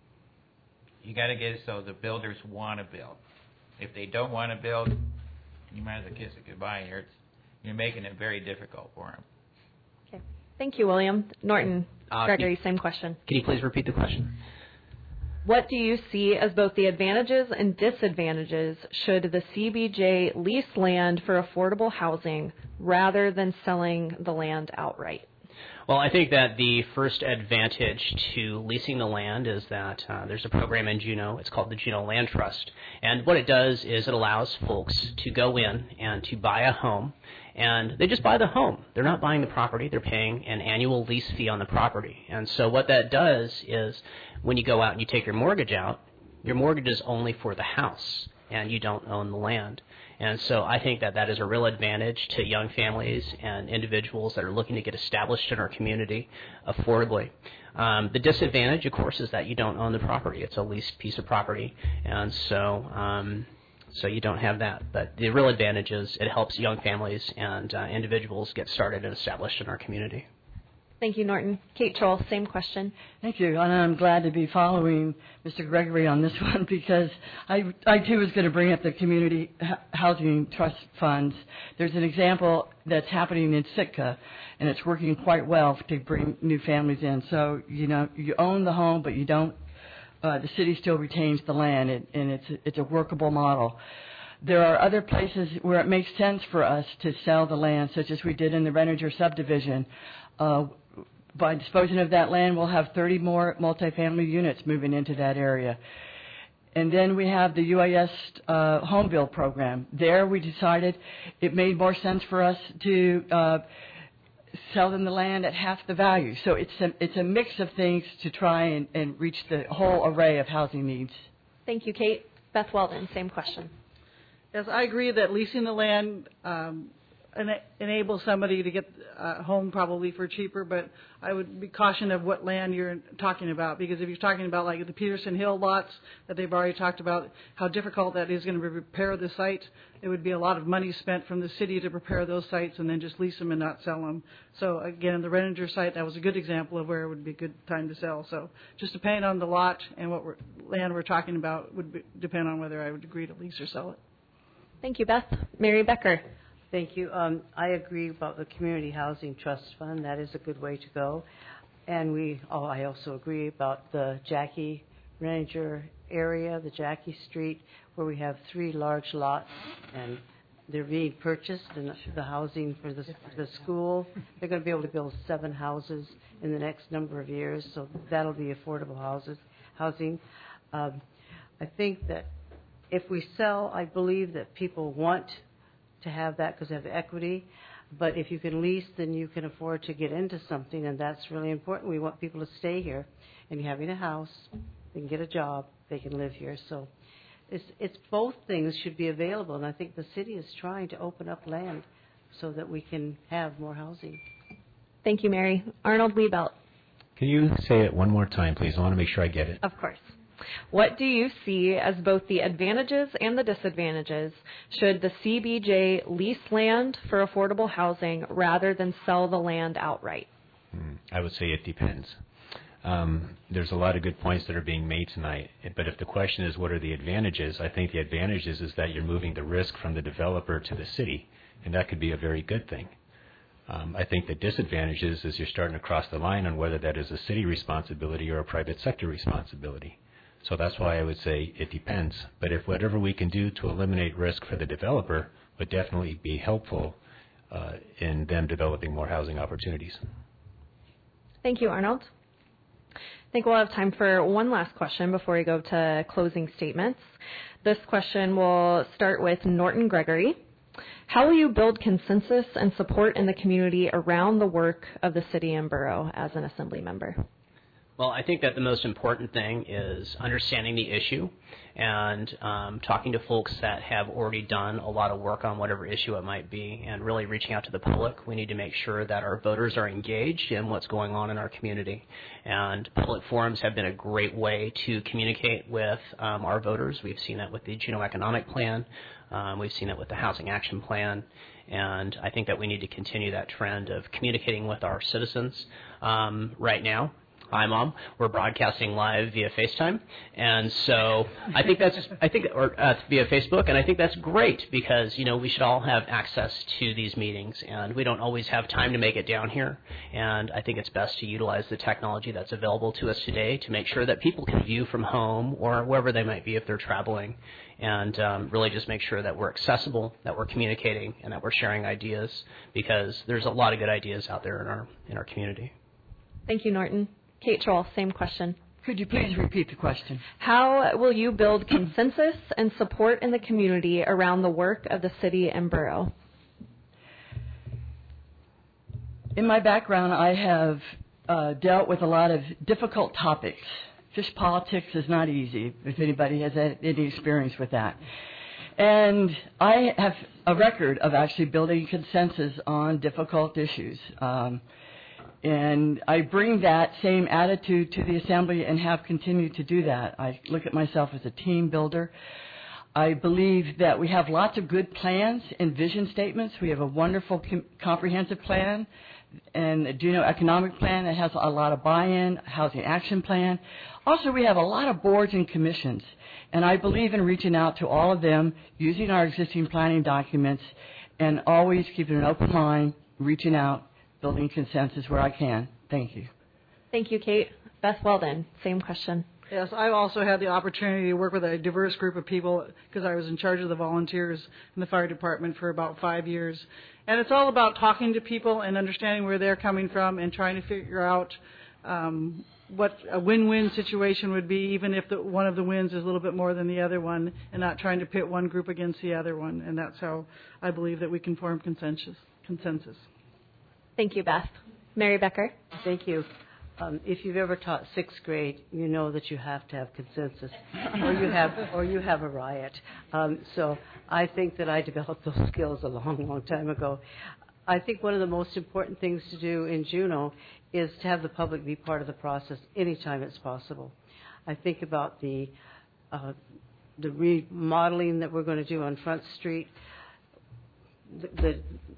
You got to get it so the builders want to build. If they don't want to build, you might as well kiss it goodbye here. You're making it very difficult for them. Okay. Thank you, William. Norton, Gregory, same question. Can you please repeat the question? What do you see as both the advantages and disadvantages should the CBJ lease land for affordable housing rather than selling the land outright? Well, I think that the first advantage to leasing the land is that there's a program in Juneau. It's called the Juneau Land Trust. And what it does is it allows folks to go in and to buy a home. And they just buy the home. They're not buying the property. They're paying an annual lease fee on the property. And so what that does is when you go out and you take your mortgage out, your mortgage is only for the house, and you don't own the land. And so I think that is a real advantage to young families and individuals that are looking to get established in our community affordably. The disadvantage, of course, is that you don't own the property. It's a leased piece of property, and so you don't have that. But the real advantage is it helps young families and individuals get started and established in our community. Thank you, Norton. Kate Troll, same question. Thank you. And I'm glad to be following Mr. Gregory on this one because I too was going to bring up the Community Housing Trust Funds. There's an example that's happening in Sitka, and it's working quite well to bring new families in. So, you own the home, but you don't. The city still retains the land, and it's a workable model. There are other places where it makes sense for us to sell the land, such as we did in the Renninger subdivision. By disposing of that land, we'll have 30 more multifamily units moving into that area. And then we have the UAS home build program. There we decided it made more sense for us to sell them the land at half the value. So it's a mix of things to try and reach the whole array of housing needs. Thank you, Kate. Beth Weldon, same question. Yes, I agree that leasing the land enables somebody to get a home probably for cheaper, but I would be cautioned of what land you're talking about, because if you're talking about like the Peterson Hill lots that they've already talked about, how difficult that is going to prepare the site, it would be a lot of money spent from the city to prepare those sites and then just lease them and not sell them. So again, the Renninger site, that was a good example of where it would be a good time to sell. So just depending on the lot and what land we're talking about would depend on whether I would agree to lease or sell it. Thank you, Beth. Mary Becker. Thank you. I agree about the Community Housing Trust Fund. That is a good way to go. And I also agree about the Jackie Ranger area, the Jackie Street, where we have 3 large lots, and they're being purchased, and the housing for the school. They're going to be able to build 7 houses in the next number of years, so that'll be affordable housing. I think that if we sell, I believe that people want to have that because they have equity. But if you can lease, then you can afford to get into something, and that's really important. We want people to stay here, and having a house, they can get a job, they can live here. So it's both things should be available, and I think the city is trying to open up land so that we can have more housing. Thank you, Mary. Arnold Liebelt. Can you say it one more time, please? I want to make sure I get it. Of course. What do you see as both the advantages and the disadvantages should the CBJ lease land for affordable housing rather than sell the land outright? I would say it depends. There's a lot of good points that are being made tonight, but if the question is what are the advantages, I think the advantages is that you're moving the risk from the developer to the city, and that could be a very good thing. I think the disadvantages is you're starting to cross the line on whether that is a city responsibility or a private sector responsibility. So that's why I would say it depends. But if whatever we can do to eliminate risk for the developer would definitely be helpful in them developing more housing opportunities. Thank you, Arnold. I think we'll have time for one last question before we go to closing statements. This question will start with Norton Gregory. How will you build consensus and support in the community around the work of the city and borough as an assembly member? Well, I think that the most important thing is understanding the issue and talking to folks that have already done a lot of work on whatever issue it might be, and really reaching out to the public. We need to make sure that our voters are engaged in what's going on in our community. And public forums have been a great way to communicate with our voters. We've seen that with the Juneau Economic Plan. We've seen it with the Housing Action Plan. And I think that we need to continue that trend of communicating with our citizens. Right now, hi, Mom. We're broadcasting live via FaceTime, and so I think or via Facebook, and I think that's great because we should all have access to these meetings, and we don't always have time to make it down here. And I think it's best to utilize the technology that's available to us today to make sure that people can view from home or wherever they might be if they're traveling, and really just make sure that we're accessible, that we're communicating, and that we're sharing ideas because there's a lot of good ideas out there in our community. Thank you, Norton. Kate Troll, same question. Could you please repeat the question? How will you build consensus and support in the community around the work of the city and borough? In my background, I have dealt with a lot of difficult topics. Fish politics is not easy, if anybody has had any experience with that. And I have a record of actually building consensus on difficult issues. And I bring that same attitude to the Assembly and have continued to do that. I look at myself as a team builder. I believe that we have lots of good plans and vision statements. We have a wonderful comprehensive plan and a Juneau Economic Plan that has a lot of buy-in, Housing Action Plan. Also, we have a lot of boards and commissions, and I believe in reaching out to all of them, using our existing planning documents, and always keeping an open mind, reaching out, building consensus where I can. Thank you. Thank you, Kate. Beth Weldon, same question. Yes, I've also had the opportunity to work with a diverse group of people because I was in charge of the volunteers in the fire department for about 5 years. And it's all about talking to people and understanding where they're coming from and trying to figure out what a win-win situation would be, even if one of the wins is a little bit more than the other one, and not trying to pit one group against the other one. And that's how I believe that we can form consensus. Thank you, Beth. Mary Becker. Thank you. If you've ever taught sixth grade, you know that you have to have consensus, or you have a riot. So I think that I developed those skills a long, long time ago. I think one of the most important things to do in Juneau is to have the public be part of the process anytime it's possible. I think about the remodeling that we're going to do on Front Street, the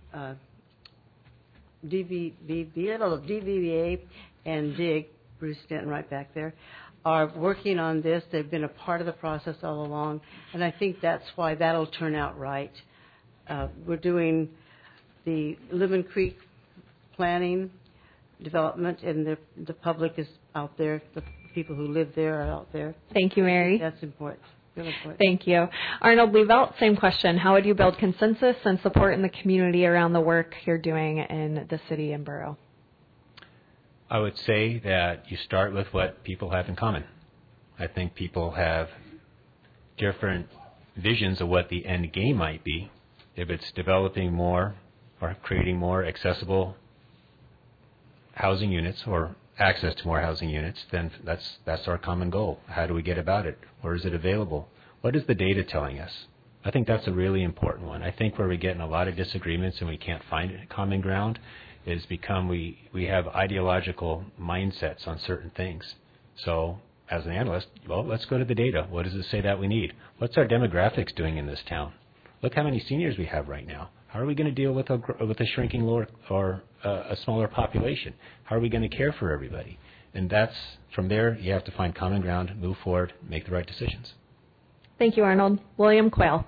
DVBA and DIG, Bruce Denton right back there, are working on this. They've been a part of the process all along, and I think that's why that'll turn out right. We're doing the Lemon Creek planning, development, and the public is out there. The people who live there are out there. Thank you, Mary. That's important. Really important. Thank you. Arnold Lievelt, same question. How would you build consensus and support in the community around the work you're doing in the city and borough? I would say that you start with what people have in common. I think people have different visions of what the end game might be. If it's developing more or creating more accessible housing units or access to more housing units, then that's our common goal. How do we get about it? Where is it available? What is the data telling us? I think that's a really important one. I think where we get in a lot of disagreements and we can't find common ground is become we have ideological mindsets on certain things. So as an analyst, well, let's go to the data. What does it say that we need? What's our demographics doing in this town? Look how many seniors we have right now. How are we going to deal with a shrinking or a smaller population? How are we going to care for everybody? And that's, from there, you have to find common ground, move forward, make the right decisions. Thank you, Arnold. William Quayle.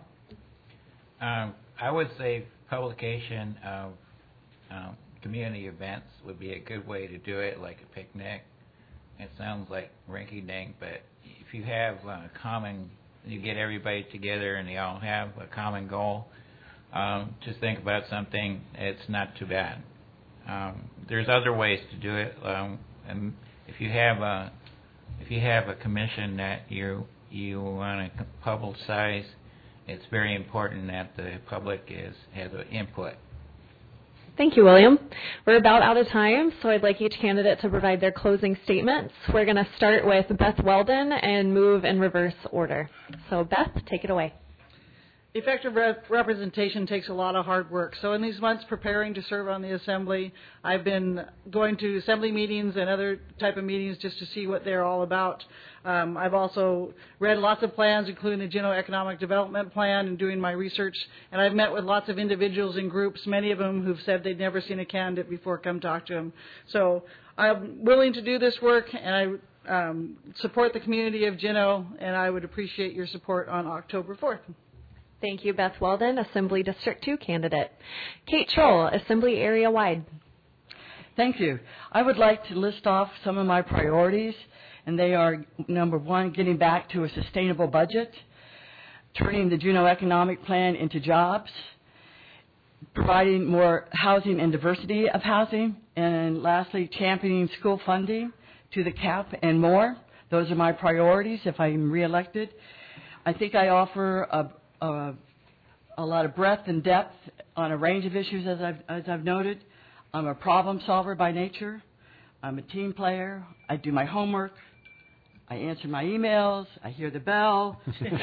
I would say publication of community events would be a good way to do it, like a picnic. It sounds like rinky-dink, but if you have you get everybody together and they all have a common goal, to think about something, it's not too bad. There's other ways to do it, and if you have a commission that you want to publicize, it's very important that the public has an input. Thank you, William. We're about out of time, so I'd like each candidate to provide their closing statements. We're going to start with Beth Weldon and move in reverse order. So, Beth, take it away. Effective representation takes a lot of hard work. So in these months preparing to serve on the Assembly, I've been going to Assembly meetings and other type of meetings just to see what they're all about. I've also read lots of plans, including the Juneau Economic Development Plan, and doing my research. And I've met with lots of individuals and groups, many of them who've said they'd never seen a candidate before. Come talk to them. So I'm willing to do this work, and I support the community of Juneau, and I would appreciate your support on October 4th. Thank you, Beth Weldon, Assembly District 2 candidate. Kate Troll, Assembly Area Wide. Thank you. I would like to list off some of my priorities, and they are, number one, getting back to a sustainable budget, turning the Juneau Economic Plan into jobs, providing more housing and diversity of housing, and lastly, championing school funding to the cap and more. Those are my priorities if I'm reelected. I think I offer a lot of breadth and depth on a range of issues, as I've noted. I'm a problem solver by nature. I'm a team player. I do my homework. I answer my emails. I hear the bell.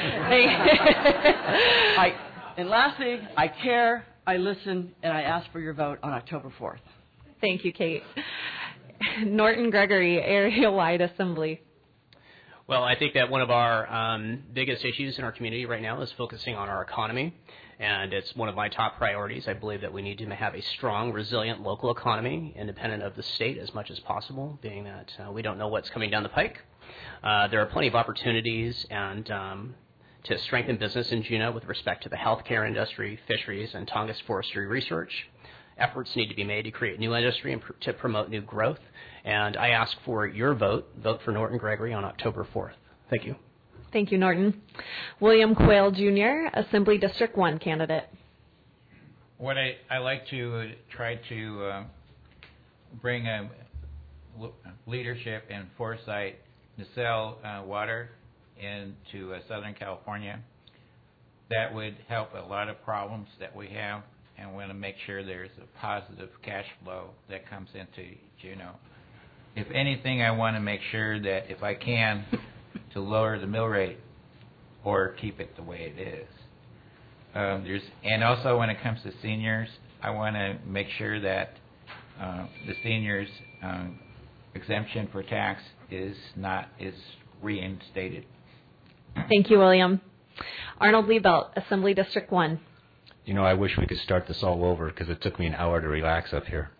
And lastly, I care, I listen, and I ask for your vote on October 4th. Thank you, Kate. Norton Gregory, Area-Wide Assembly. Well, I think that one of our biggest issues in our community right now is focusing on our economy, and it's one of my top priorities. I believe that we need to have a strong, resilient local economy, independent of the state as much as possible, being that we don't know what's coming down the pike. There are plenty of opportunities and to strengthen business in Juneau with respect to the healthcare industry, fisheries, and Tongass forestry research. Efforts need to be made to create new industry and to promote new growth. And I ask for your vote. Vote for Norton Gregory on October 4th. Thank you. Thank you, Norton. William Quayle, Jr., Assembly District 1 candidate. What I like to try to bring a leadership and foresight to sell water into Southern California. That would help a lot of problems that we have, and we want to make sure there's a positive cash flow that comes into Juneau. If anything, I want to make sure that if I can, to lower the mill rate or keep it the way it is. And also when it comes to seniors, I want to make sure that the seniors' exemption for tax is reinstated. Thank you, William. Arnold Liebelt, Assembly District 1. You know, I wish we could start this all over because it took me an hour to relax up here.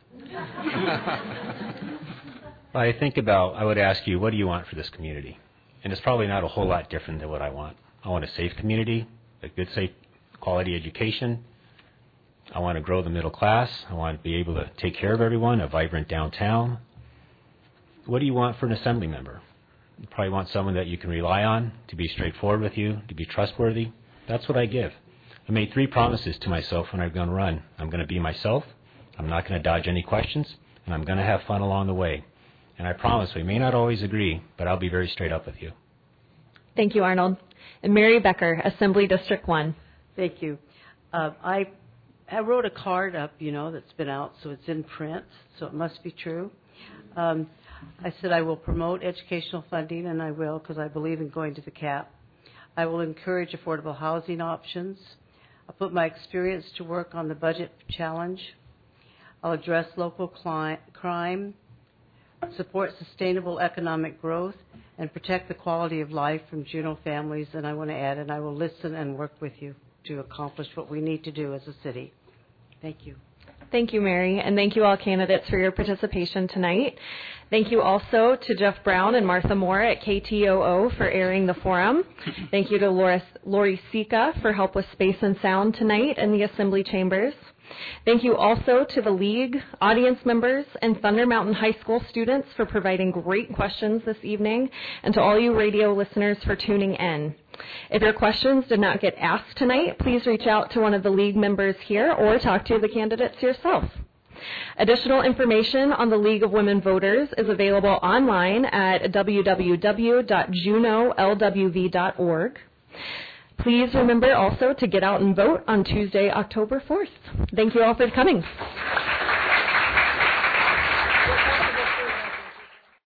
I would ask you, what do you want for this community? And it's probably not a whole lot different than what I want. I want a safe community, a good, safe, quality education, I want to grow the middle class. I want to be able to take care of everyone, a vibrant downtown. What do you want for an assembly member? You probably want someone that you can rely on, to be straightforward with you, to be trustworthy. That's what I give. I made 3 promises to myself when I'm going to run. I'm going to be myself, I'm not going to dodge any questions, and I'm going to have fun along the way. And I promise we may not always agree, but I'll be very straight up with you. Thank you, Arnold. And Mary Becker, Assembly District 1. Thank you. I wrote a card up, that's been out, so it's in print, so it must be true. I said I will promote educational funding, and I will because I believe in going to the cap. I will encourage affordable housing options. I'll put my experience to work on the budget challenge. I'll address local crime, support sustainable economic growth, and protect the quality of life from Juneau families. And I want to add, and I will listen and work with you to accomplish what we need to do as a city. Thank you. Thank you, Mary, and thank you all candidates for your participation tonight. Thank you also to Jeff Brown and Martha Moore at KTOO for airing the forum. Thank you to Lori Sika for help with space and sound tonight in the Assembly Chambers. Thank you also to the League, audience members, and Thunder Mountain High School students for providing great questions this evening, and to all you radio listeners for tuning in. If your questions did not get asked tonight, please reach out to one of the League members here or talk to the candidates yourself. Additional information on the League of Women Voters is available online at www.junolwv.org. Please remember also to get out and vote on Tuesday, October 4th. Thank you all for coming.